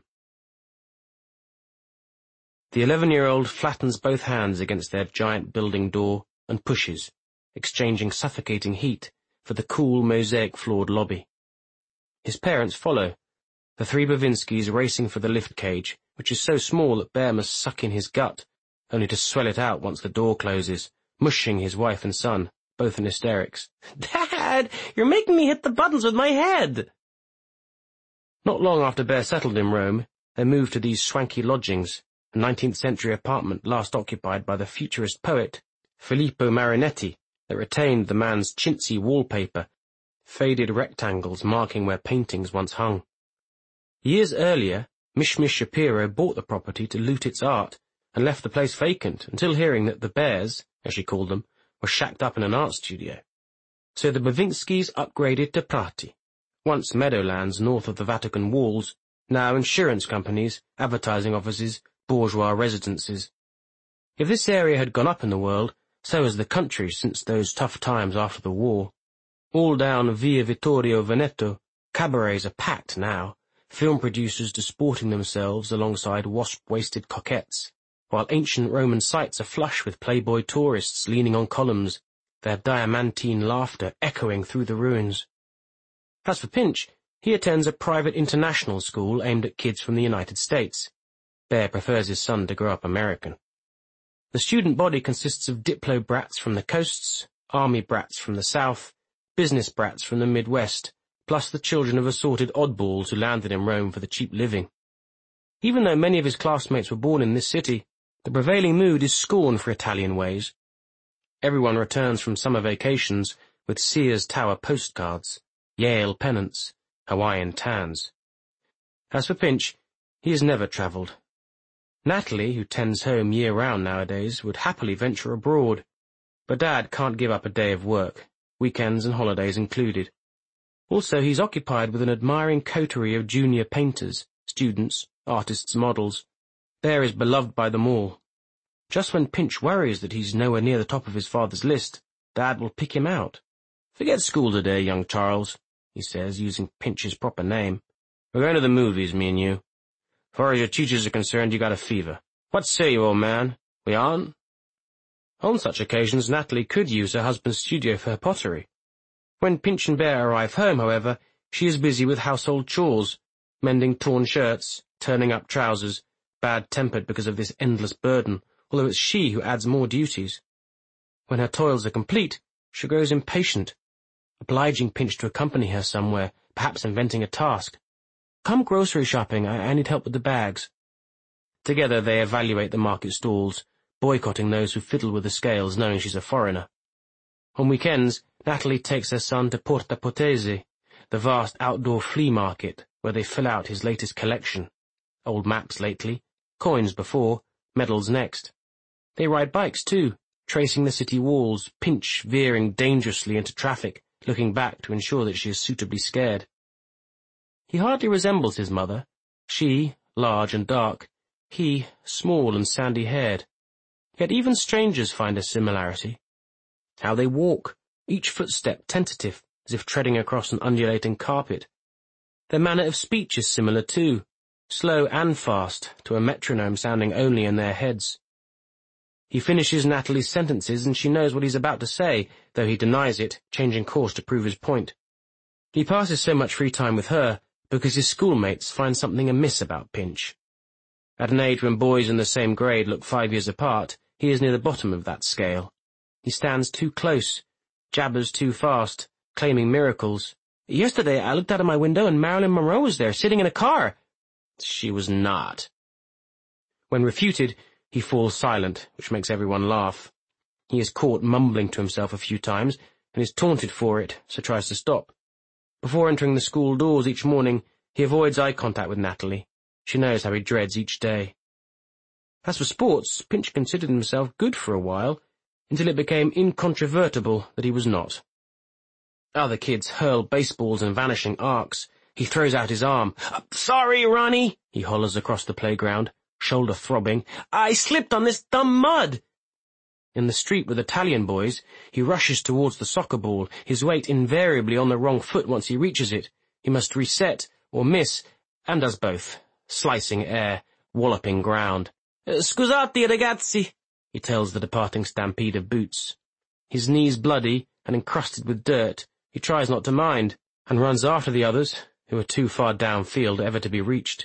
The 11-year-old flattens both hands against their giant building door and pushes, exchanging suffocating heat for the cool mosaic-floored lobby. His parents follow, the three Bavinskys racing for the lift cage, which is so small that Bear must suck in his gut, only to swell it out once the door closes, mushing his wife and son, both in hysterics. "Dad, you're making me hit the buttons with my head!" Not long after Bear settled in Rome, they moved to these swanky lodgings, a 19th-century apartment last occupied by the futurist poet Filippo Marinetti, that retained the man's chintzy wallpaper, faded rectangles marking where paintings once hung. Years earlier, Mishmish Shapiro bought the property to loot its art, and left the place vacant until hearing that the Bears, as she called them, were shacked up in an art studio. So the Bavinskys upgraded to Prati, once meadowlands north of the Vatican walls, now insurance companies, advertising offices, bourgeois residences. If this area had gone up in the world, so has the country since those tough times after the war. All down Via Vittorio Veneto, cabarets are packed now, film producers disporting themselves alongside wasp-waisted coquettes, while ancient Roman sites are flush with playboy tourists leaning on columns, their diamantine laughter echoing through the ruins. As for Pinch, he attends a private international school aimed at kids from the United States. Bear prefers his son to grow up American. The student body consists of Diplo brats from the coasts, army brats from the south, business brats from the Midwest, plus the children of assorted oddballs who landed in Rome for the cheap living. Even though many of his classmates were born in this city, the prevailing mood is scorn for Italian ways. Everyone returns from summer vacations with Sears Tower postcards, Yale pennants, Hawaiian tans. As for Pinch, he has never travelled. Natalie, who tends home year-round nowadays, would happily venture abroad, but Dad can't give up a day of work, weekends and holidays included. Also, he's occupied with an admiring coterie of junior painters, students, artists, models. Bear is beloved by them all. Just when Pinch worries that he's nowhere near the top of his father's list, Dad will pick him out. "Forget school today, young Charles," he says, using Pinch's proper name. "We're going to the movies, me and you. As far as your teachers are concerned, you got a fever. What say you, old man? We on?" On such occasions, Natalie could use her husband's studio for her pottery. When Pinch and Bear arrive home, however, she is busy with household chores, mending torn shirts, turning up trousers, bad-tempered because of this endless burden, although it's she who adds more duties. When her toils are complete, she grows impatient, obliging Pinch to accompany her somewhere, perhaps inventing a task. "Come grocery shopping, I need help with the bags." Together they evaluate the market stalls, boycotting those who fiddle with the scales, knowing she's a foreigner. On weekends, Natalie takes her son to Porta Potese, the vast outdoor flea market, where they fill out his latest collection. Old maps lately, coins before, medals next. They ride bikes too, tracing the city walls, Pinch veering dangerously into traffic, looking back to ensure that she is suitably scared. He hardly resembles his mother, she, large and dark, he, small and sandy-haired. Yet even strangers find a similarity. How they walk, each footstep tentative, as if treading across an undulating carpet. Their manner of speech is similar too, slow and fast, to a metronome sounding only in their heads. He finishes Natalie's sentences and she knows what he's about to say, though he denies it, changing course to prove his point. He passes so much free time with her because his schoolmates find something amiss about Pinch. At an age when boys in the same grade look 5 years apart, he is near the bottom of that scale. He stands too close, jabbers too fast, claiming miracles. "Yesterday I looked out of my window and Marilyn Monroe was there, sitting in a car." She was not. When refuted, he falls silent, which makes everyone laugh. He is caught mumbling to himself a few times, and is taunted for it, so tries to stop. Before entering the school doors each morning, he avoids eye contact with Natalie. She knows how he dreads each day. As for sports, Pinch considered himself good for a while, until it became incontrovertible that he was not. Other kids hurl baseballs in vanishing arcs. He throws out his arm. "Sorry, Ronnie," he hollers across the playground, shoulder throbbing. "I slipped on this dumb mud." In the street with Italian boys, he rushes towards the soccer ball, his weight invariably on the wrong foot once he reaches it. He must reset, or miss, and does both, slicing air, walloping ground. "Scusate, ragazzi," he tells the departing stampede of boots. His knees bloody and encrusted with dirt, he tries not to mind, and runs after the others, who are too far downfield ever to be reached.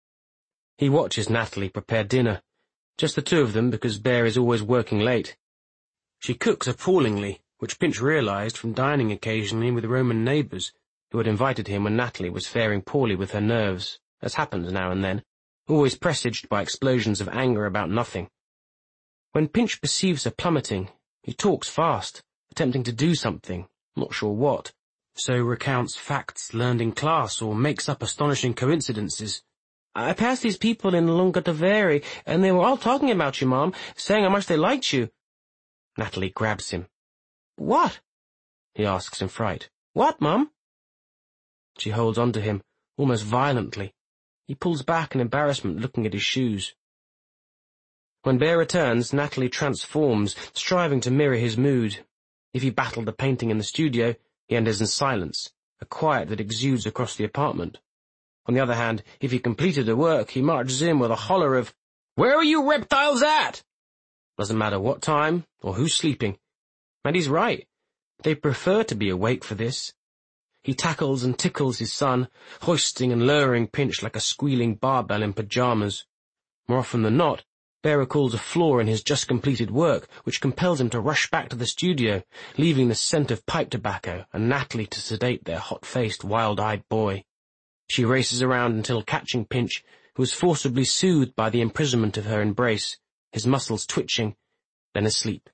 He watches Natalie prepare dinner, just the two of them because Bear is always working late. She cooks appallingly, which Pinch realized from dining occasionally with Roman neighbours who had invited him when Natalie was faring poorly with her nerves, as happened now and then, always presaged by explosions of anger about nothing. When Pinch perceives her plummeting, he talks fast, attempting to do something, not sure what, so recounts facts learned in class or makes up astonishing coincidences. "I passed these people in Longataveri, and they were all talking about you, Mom, saying how much they liked you." Natalie grabs him. "What?" he asks in fright. "What, Mom?" She holds on to him, almost violently. He pulls back in embarrassment, looking at his shoes. When Bear returns, Natalie transforms, striving to mirror his mood. If he battled the painting in the studio, he enters in silence, a quiet that exudes across the apartment. On the other hand, if he completed the work, he marches in with a holler of, "Where are you reptiles at?" Doesn't matter what time or who's sleeping. And he's right. They prefer to be awake for this. He tackles and tickles his son, hoisting and lowering Pinch like a squealing barbell in pajamas. More often than not, Bear recalls a flaw in his just-completed work, which compels him to rush back to the studio, leaving the scent of pipe tobacco and Natalie to sedate their hot-faced, wild-eyed boy. She races around until catching Pinch, who is forcibly soothed by the imprisonment of her embrace, his muscles twitching, then asleep.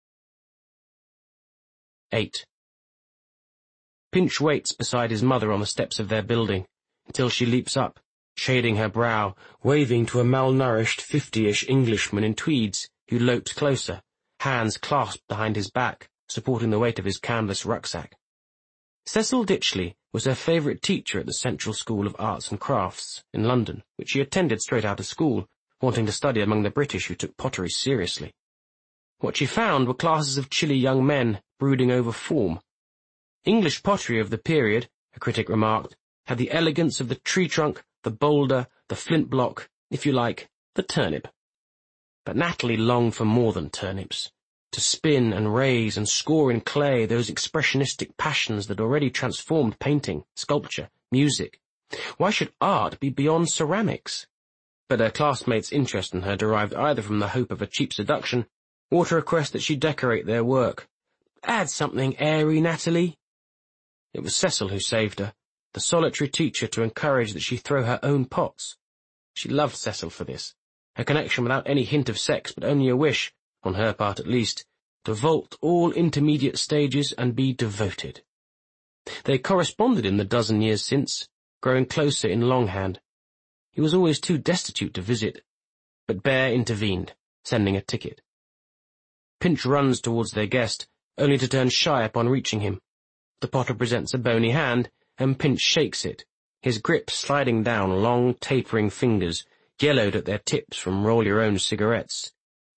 8. Pinch waits beside his mother on the steps of their building, until she leaps up, shading her brow, waving to a malnourished 50-ish Englishman in tweeds, who loped closer, hands clasped behind his back, supporting the weight of his canvas rucksack. Cecil Ditchley was her favourite teacher at the Central School of Arts and Crafts in London, which she attended straight out of school, wanting to study among the British who took pottery seriously. What she found were classes of chilly young men brooding over form. English pottery of the period, a critic remarked, had the elegance of the tree trunk, the boulder, the flint block, if you like, the turnip. But Natalie longed for more than turnips. To spin and raise and score in clay those expressionistic passions that already transformed painting, sculpture, music. Why should art be beyond ceramics? But her classmates' interest in her derived either from the hope of a cheap seduction or to request that she decorate their work. "Add something airy, Natalie." It was Cecil who saved her, the solitary teacher to encourage that she throw her own pots. She loved Cecil for this, a connection without any hint of sex but only a wish, on her part at least, to vault all intermediate stages and be devoted. They corresponded in the dozen years since, growing closer in longhand. He was always too destitute to visit, but Bear intervened, sending a ticket. Pinch runs towards their guest, only to turn shy upon reaching him. The potter presents a bony hand, and Pinch shakes it, his grip sliding down long, tapering fingers, yellowed at their tips from roll-your-own cigarettes.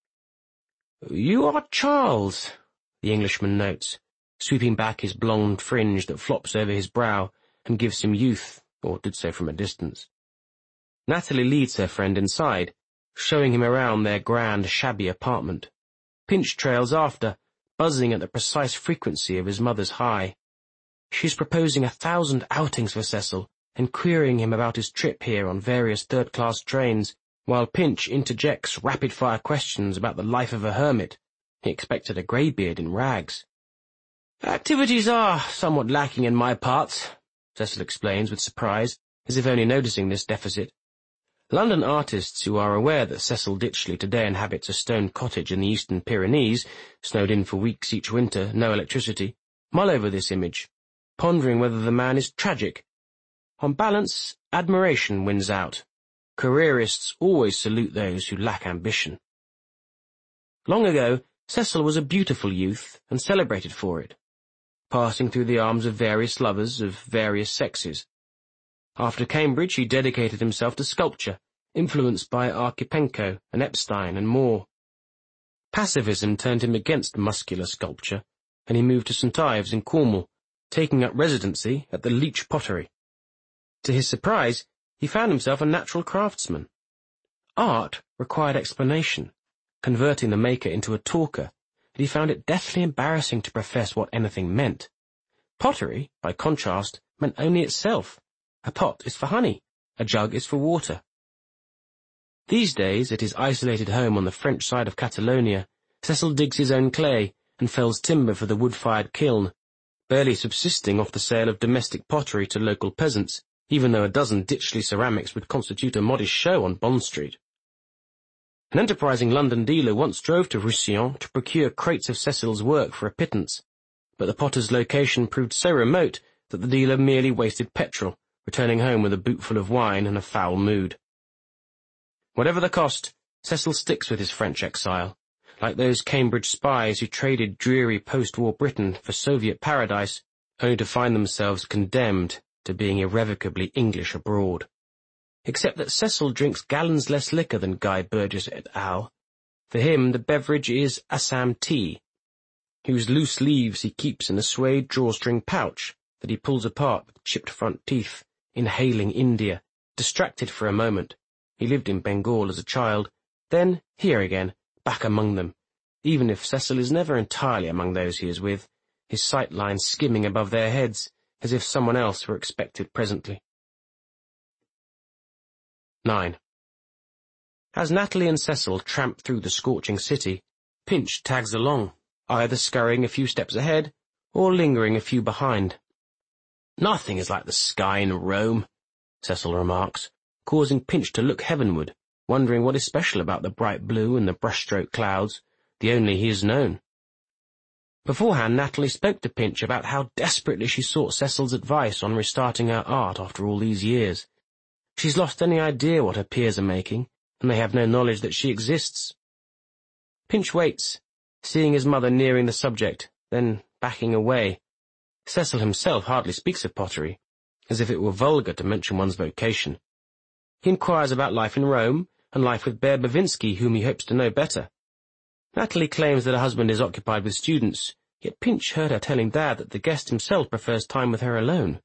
"You are Charles," the Englishman notes, sweeping back his blonde fringe that flops over his brow and gives him youth, or did so from a distance. Natalie leads her friend inside, showing him around their grand, shabby apartment. Pinch trails after, buzzing at the precise frequency of his mother's high. She's proposing 1,000 outings for Cecil, and querying him about his trip here on various third-class trains, while Pinch interjects rapid-fire questions about the life of a hermit. He expected a greybeard in rags. "Activities are somewhat lacking in my parts," Cecil explains with surprise, as if only noticing this deficit. London artists who are aware that Cecil Ditchley today inhabits a stone cottage in the Eastern Pyrenees, snowed in for weeks each winter, no electricity, mull over this image, pondering whether the man is tragic. On balance, admiration wins out. Careerists always salute those who lack ambition. Long ago, Cecil was a beautiful youth and celebrated for it, passing through the arms of various lovers of various sexes. After Cambridge, he dedicated himself to sculpture, influenced by Archipenko and Epstein and Moore. Pacifism turned him against muscular sculpture, and he moved to St Ives in Cornwall, taking up residency at the Leach Pottery. To his surprise, he found himself a natural craftsman. Art required explanation, converting the maker into a talker, and he found it deathly embarrassing to profess what anything meant. Pottery, by contrast, meant only itself. A pot is for honey, a jug is for water. These days, at his isolated home on the French side of Catalonia, Cecil digs his own clay, and fells timber for the wood-fired kiln, barely subsisting off the sale of domestic pottery to local peasants, even though a dozen Ditchley ceramics would constitute a modest show on Bond Street. An enterprising London dealer once drove to Roussillon to procure crates of Cecil's work for a pittance, but the potter's location proved so remote that the dealer merely wasted petrol, returning home with a bootful of wine and a foul mood. Whatever the cost, Cecil sticks with his French exile, like those Cambridge spies who traded dreary post-war Britain for Soviet paradise, only to find themselves condemned to being irrevocably English abroad. Except that Cecil drinks gallons less liquor than Guy Burgess et al. For him, the beverage is Assam tea, whose loose leaves he keeps in a suede drawstring pouch that he pulls apart with chipped front teeth, inhaling India, distracted for a moment. He lived in Bengal as a child, then here again, back among them, even if Cecil is never entirely among those he is with, his sight lines skimming above their heads, as if someone else were expected presently. 9. As Natalie and Cecil tramp through the scorching city, Pinch tags along, either scurrying a few steps ahead, or lingering a few behind. "Nothing is like the sky in Rome," Cecil remarks, causing Pinch to look heavenward, wondering what is special about the bright blue and the brushstroke clouds, the only he has known. Beforehand, Natalie spoke to Pinch about how desperately she sought Cecil's advice on restarting her art after all these years. She's lost any idea what her peers are making, and they have no knowledge that she exists. Pinch waits, seeing his mother nearing the subject, then backing away. Cecil himself hardly speaks of pottery, as if it were vulgar to mention one's vocation. He inquires about life in Rome, and life with Bear Bavinsky, whom he hopes to know better. Natalie claims that her husband is occupied with students, yet Pinch heard her telling Dad that the guest himself prefers time with her alone.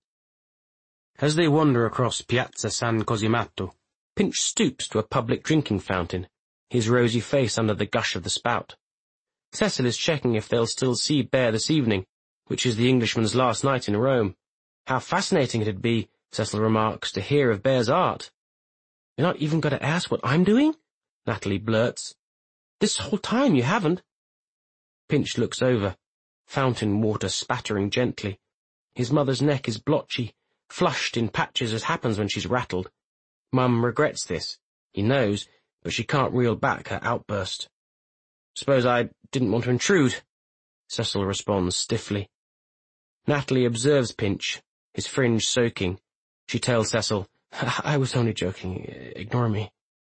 As they wander across Piazza San Cosimato, Pinch stoops to a public drinking fountain, his rosy face under the gush of the spout. Cecil is checking if they'll still see Bear this evening, which is the Englishman's last night in Rome. How fascinating it'd be, Cecil remarks, to hear of Bear's art. "You're not even going to ask what I'm doing?" Natalie blurts. "This whole time you haven't." Pinch looks over, fountain water spattering gently. His mother's neck is blotchy, flushed in patches as happens when she's rattled. Mum regrets this. He knows, but she can't reel back her outburst. "Suppose I didn't want to intrude," Cecil responds stiffly. Natalie observes Pinch, his fringe soaking. She tells Cecil, "I was only joking. Ignore me."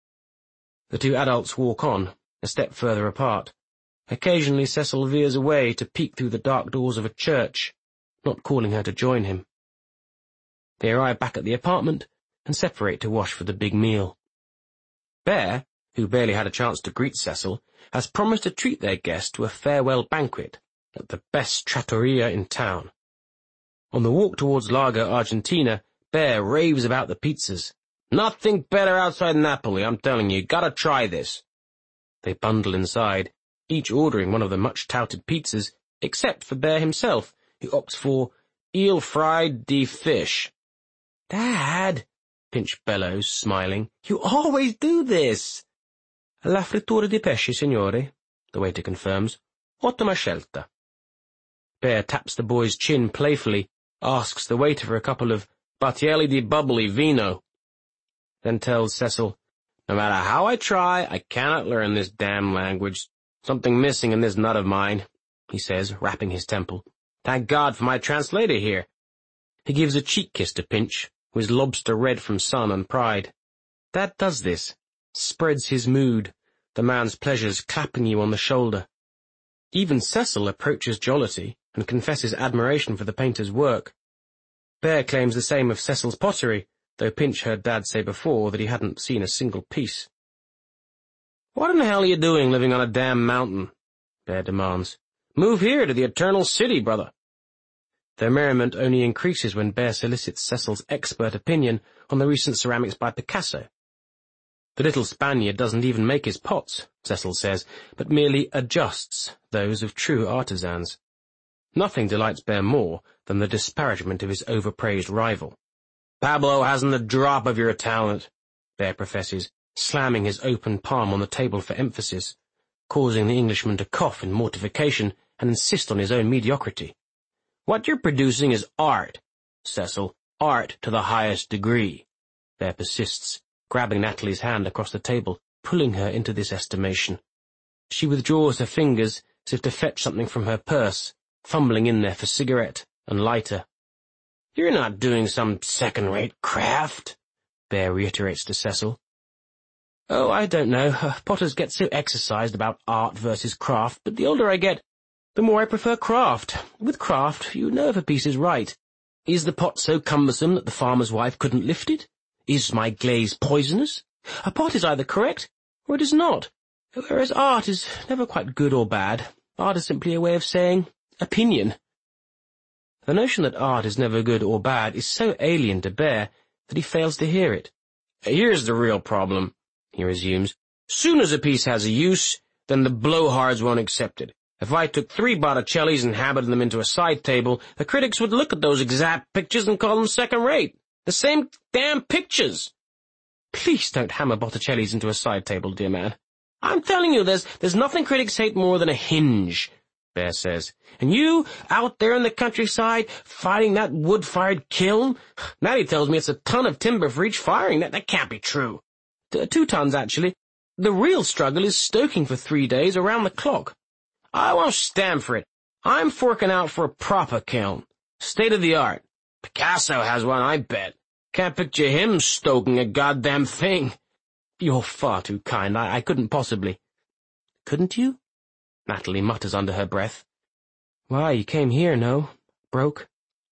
The two adults walk on, a step further apart. Occasionally Cecil veers away to peek through the dark doors of a church, not calling her to join him. They arrive back at the apartment and separate to wash for the big meal. Bear, who barely had a chance to greet Cecil, has promised to treat their guest to a farewell banquet at the best trattoria in town. On the walk towards Larga Argentina, Bear raves about the pizzas. "Nothing better outside Napoli, I'm telling you. Gotta try this." They bundle inside, each ordering one of the much-touted pizzas, except for Bear himself, who opts for eel fried de fish. "Dad," Pinch bellows, smiling, "you always do this." "La frittura di pesce, signore," the waiter confirms. "Ottima scelta." Bear taps the boy's chin playfully, asks the waiter for a couple of bottielli di bubbly vino, then tells Cecil, "No matter how I try, I cannot learn this damn language. Something missing in this nut of mine," he says, rapping his temple. "Thank God for my translator here." He gives a cheek kiss to Pinch, who is lobster red from sun and pride. Dad does this, spreads his mood, the man's pleasures clapping you on the shoulder. Even Cecil approaches jollity and confesses admiration for the painter's work. Bear claims the same of Cecil's pottery, though Pinch heard Dad say before that he hadn't seen a single piece. "What in the hell are you doing living on a damn mountain?" Bear demands. "Move here to the Eternal City, brother." Their merriment only increases when Bear solicits Cecil's expert opinion on the recent ceramics by Picasso. The little Spaniard doesn't even make his pots, Cecil says, but merely adjusts those of true artisans. Nothing delights Bear more than the disparagement of his overpraised rival. "Pablo hasn't a drop of your talent," Bear professes, slamming his open palm on the table for emphasis, causing the Englishman to cough in mortification and insist on his own mediocrity. What you're producing is art, Cecil, art to the highest degree, Bear persists, grabbing Natalie's hand across the table, pulling her into this estimation. She withdraws her fingers as if to fetch something from her purse, fumbling in there for cigarette and lighter. You're not doing some second-rate craft, Bear reiterates to Cecil. Oh, I don't know. Potters get so exercised about art versus craft, but the older I get, the more I prefer craft. With craft, you know if a piece is right. Is the pot so cumbersome that the farmer's wife couldn't lift it? Is my glaze poisonous? A pot is either correct, or it is not. Whereas art is never quite good or bad. Art is simply a way of saying opinion. The notion that art is never good or bad is so alien to Bear that he fails to hear it. Here's the real problem, he resumes. Soon as a piece has a use, then the blowhards won't accept it. If I took 3 Botticellis and hammered them into a side table, the critics would look at those exact pictures and call them second-rate. The same damn pictures. Please don't hammer Botticellis into a side table, dear man. I'm telling you, there's nothing critics hate more than a hinge, Bear says. And you, out there in the countryside, fighting that wood-fired kiln? Natty tells me it's a ton of timber for each firing. That can't be true. 2 tons, actually. The real struggle is stoking for 3 days around the clock. I won't stand for it. I'm forking out for a proper kiln. State-of-the-art. Picasso has one, I bet. Can't picture him stoking a goddamn thing. You're far too kind. I couldn't possibly. Couldn't you? Natalie mutters under her breath. Why, you came here, no? Broke.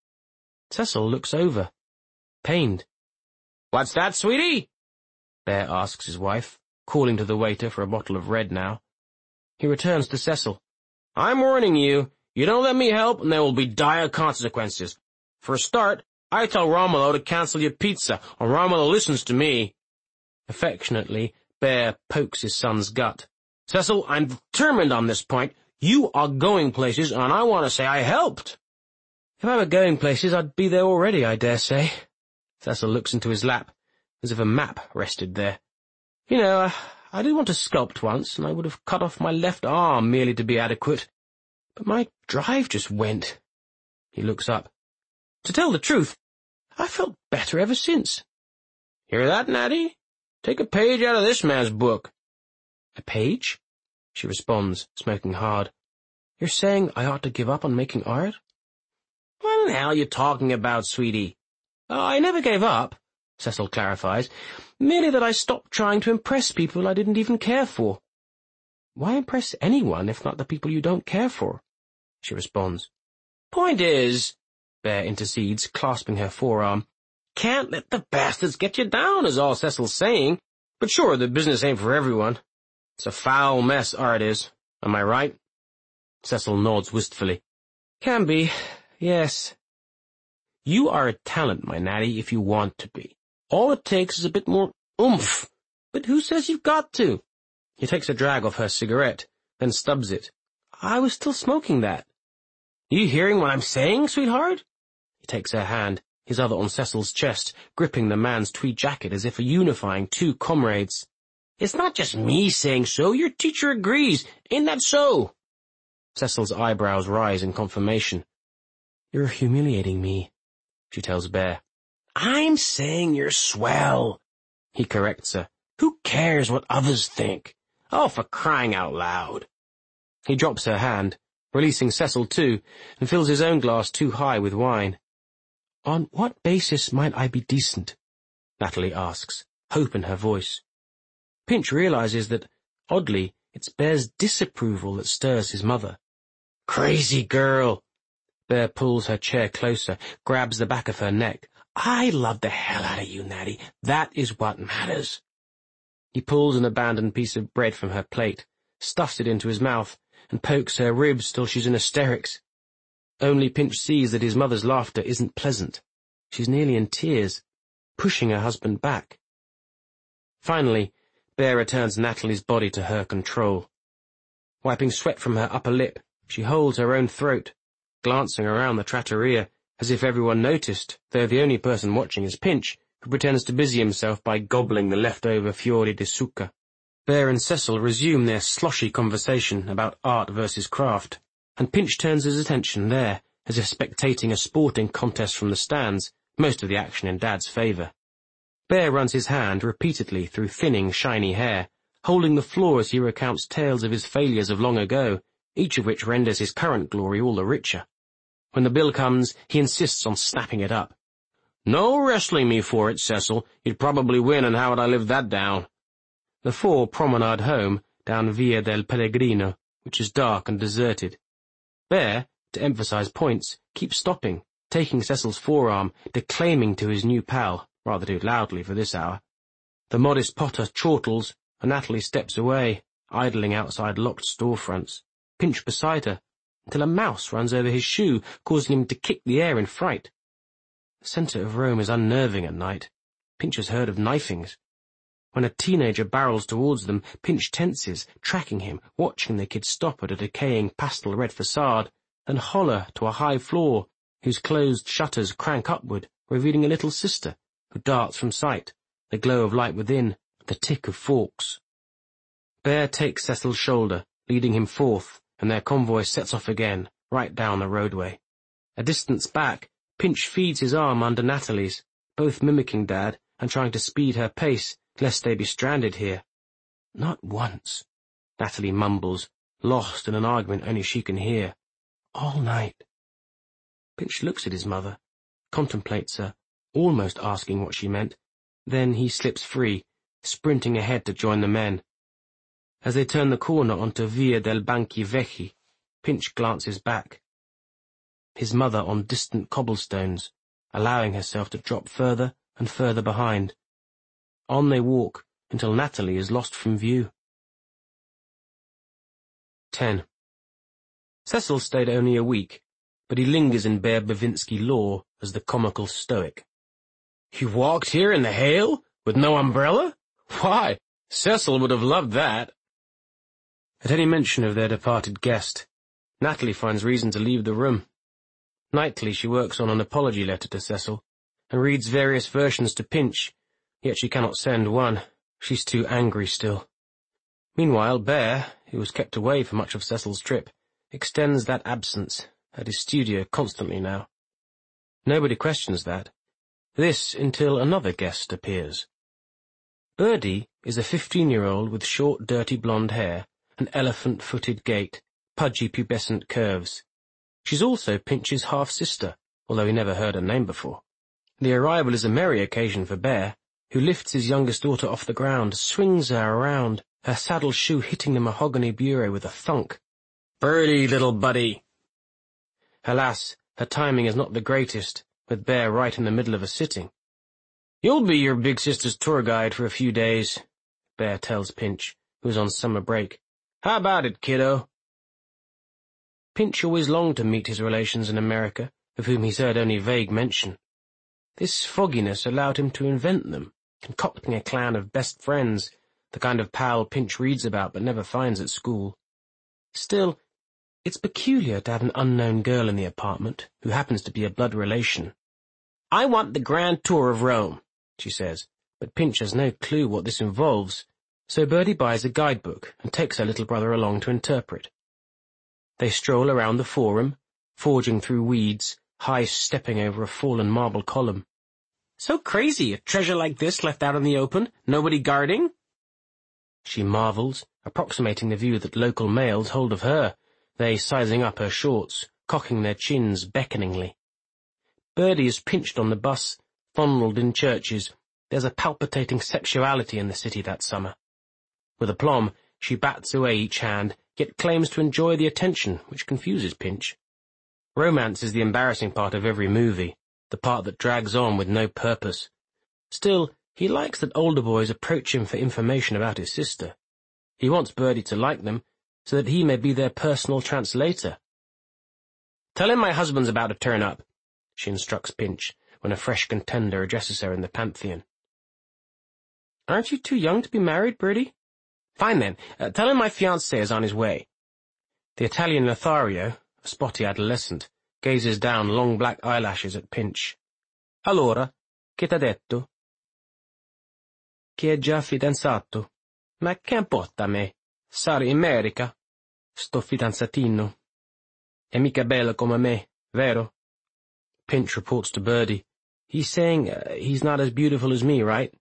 Cecil looks over, pained. What's that, sweetie? Bear asks his wife, calling to the waiter for a bottle of red now. He returns to Cecil. I'm warning you. You don't let me help, and there will be dire consequences. For a start, I tell Romolo to cancel your pizza, or Romolo listens to me. Affectionately, Bear pokes his son's gut. Cecil, I'm determined on this point. You are going places, and I want to say I helped. If I were going places, I'd be there already, I dare say. Cecil looks into his lap, as if a map rested there. You know, I did want to sculpt once, and I would have cut off my left arm merely to be adequate. But my drive just went. He looks up. To tell the truth, I felt better ever since. Hear that, Natty? Take a page out of this man's book. A page? She responds, smoking hard. You're saying I ought to give up on making art? What the hell are you talking about, sweetie? I never gave up, Cecil clarifies, merely that I stopped trying to impress people I didn't even care for. Why impress anyone if not the people you don't care for? She responds. Point is, Bear intercedes, clasping her forearm, can't let the bastards get you down, is all Cecil's saying. But sure, the business ain't for everyone. It's a foul mess, art is. Am I right? Cecil nods wistfully. Can be, yes. You are a talent, my Natty, if you want to be. All it takes is a bit more oomph. But who says you've got to? He takes a drag off her cigarette, then stubs it. I was still smoking that. You hearing what I'm saying, sweetheart? He takes her hand, his other on Cecil's chest, gripping the man's tweed jacket as if unifying 2 comrades. It's not just me saying so, your teacher agrees. Ain't that so? Cecil's eyebrows rise in confirmation. You're humiliating me, she tells Bear. I'm saying you're swell, he corrects her. Who cares what others think? Oh, for crying out loud. He drops her hand, releasing Cecil too, and fills his own glass too high with wine. On what basis might I be decent? Natalie asks, hope in her voice. Pinch realizes that, oddly, it's Bear's disapproval that stirs his mother. Crazy girl! Bear pulls her chair closer, grabs the back of her neck. I love the hell out of you, Natty. That is what matters. He pulls an abandoned piece of bread from her plate, stuffs it into his mouth, and pokes her ribs till she's in hysterics. Only Pinch sees that his mother's laughter isn't pleasant. She's nearly in tears, pushing her husband back. Finally, Bear returns Natalie's body to her control. Wiping sweat from her upper lip, she holds her own throat, glancing around the trattoria as if everyone noticed, though the only person watching is Pinch, who pretends to busy himself by gobbling the leftover fiori di zucca. Bear and Cecil resume their sloshy conversation about art versus craft, and Pinch turns his attention there, as if spectating a sporting contest from the stands, most of the action in Dad's favour. Bear runs his hand repeatedly through thinning, shiny hair, holding the floor as he recounts tales of his failures of long ago, each of which renders his current glory all the richer. When the bill comes, he insists on snapping it up. "No wrestling me for it, Cecil. You'd probably win, and how would I live that down?" The four promenade home down Via del Pellegrino, which is dark and deserted. Bear, to emphasize points, keeps stopping, taking Cecil's forearm, declaiming to his new pal, rather too loudly for this hour. The modest Potter chortles, and Natalie steps away, idling outside locked storefronts, Pinch beside her, until a mouse runs over his shoe, causing him to kick the air in fright. The centre of Rome is unnerving at night. Pinch has heard of knifings. When a teenager barrels towards them, Pinch tenses, tracking him, watching the kid stop at a decaying pastel-red facade, then holler to a high floor, whose closed shutters crank upward, revealing a little sister, who darts from sight, the glow of light within, the tick of forks. Bear takes Cecil's shoulder, leading him forth, and their convoy sets off again, right down the roadway. A distance back, Pinch feeds his arm under Natalie's, both mimicking Dad and trying to speed her pace, lest they be stranded here. "Not once," Natalie mumbles, lost in an argument only she can hear. "All night." Pinch looks at his mother, contemplates her, almost asking what she meant. Then he slips free, sprinting ahead to join the men. As they turn the corner onto Via del Banchi Vecchi, Pinch glances back. His mother on distant cobblestones, allowing herself to drop further and further behind. On they walk until Natalie is lost from view. 10. Cecil stayed only a week, but he lingers in Bear Bavinsky lore as the comical stoic. "You walked here in the hail, with no umbrella? Why, Cecil would have loved that." At any mention of their departed guest, Natalie finds reason to leave the room. Nightly she works on an apology letter to Cecil, and reads various versions to Pinch, yet she cannot send one. She's too angry still. Meanwhile, Bear, who was kept away for much of Cecil's trip, extends that absence, at his studio constantly now. Nobody questions that. This until another guest appears. Birdie is a 15-year-old with short, dirty blonde hair, an elephant-footed gait, pudgy pubescent curves. She's also Pinch's half-sister, although he never heard her name before. The arrival is a merry occasion for Bear, who lifts his youngest daughter off the ground, swings her around, her saddle shoe hitting the mahogany bureau with a thunk. "Birdie, little buddy!" Alas, her timing is not the greatest, with Bear right in the middle of a sitting. "You'll be your big sister's tour guide for a few days," Bear tells Pinch, who is on summer break. "How about it, kiddo?" Pinch always longed to meet his relations in America, of whom he's heard only vague mention. This fogginess allowed him to invent them, concocting a clan of best friends, the kind of pal Pinch reads about but never finds at school. Still, it's peculiar to have an unknown girl in the apartment, who happens to be a blood relation. "I want the grand tour of Rome," she says, but Pinch has no clue what this involves, so Birdie buys a guidebook and takes her little brother along to interpret. They stroll around the Forum, forging through weeds, high-stepping over a fallen marble column. "So crazy, a treasure like this left out in the open, nobody guarding?" She marvels, approximating the view that local males hold of her, they sizing up her shorts, cocking their chins beckoningly. Birdie is pinched on the bus, fondled in churches. There's a palpitating sexuality in the city that summer. With aplomb, she bats away each hand, yet claims to enjoy the attention, which confuses Pinch. Romance is the embarrassing part of every movie, the part that drags on with no purpose. Still, he likes that older boys approach him for information about his sister. He wants Birdie to like them, so that he may be their personal translator. "Tell him my husband's about to turn up," she instructs Pinch, when a fresh contender addresses her in the Pantheon. "Aren't you too young to be married, Birdie?" "Fine then, tell him my fiancé is on his way." The Italian Lothario, a spotty adolescent, gazes down long black eyelashes at Pinch. "Allora, che t'ha detto?" "Che è già fidanzato." "Ma che importa a me? Sarò in America. Sto fidanzatino." È mica bella come me, vero? Pinch reports to Birdie. He's saying he's not as beautiful as me, right?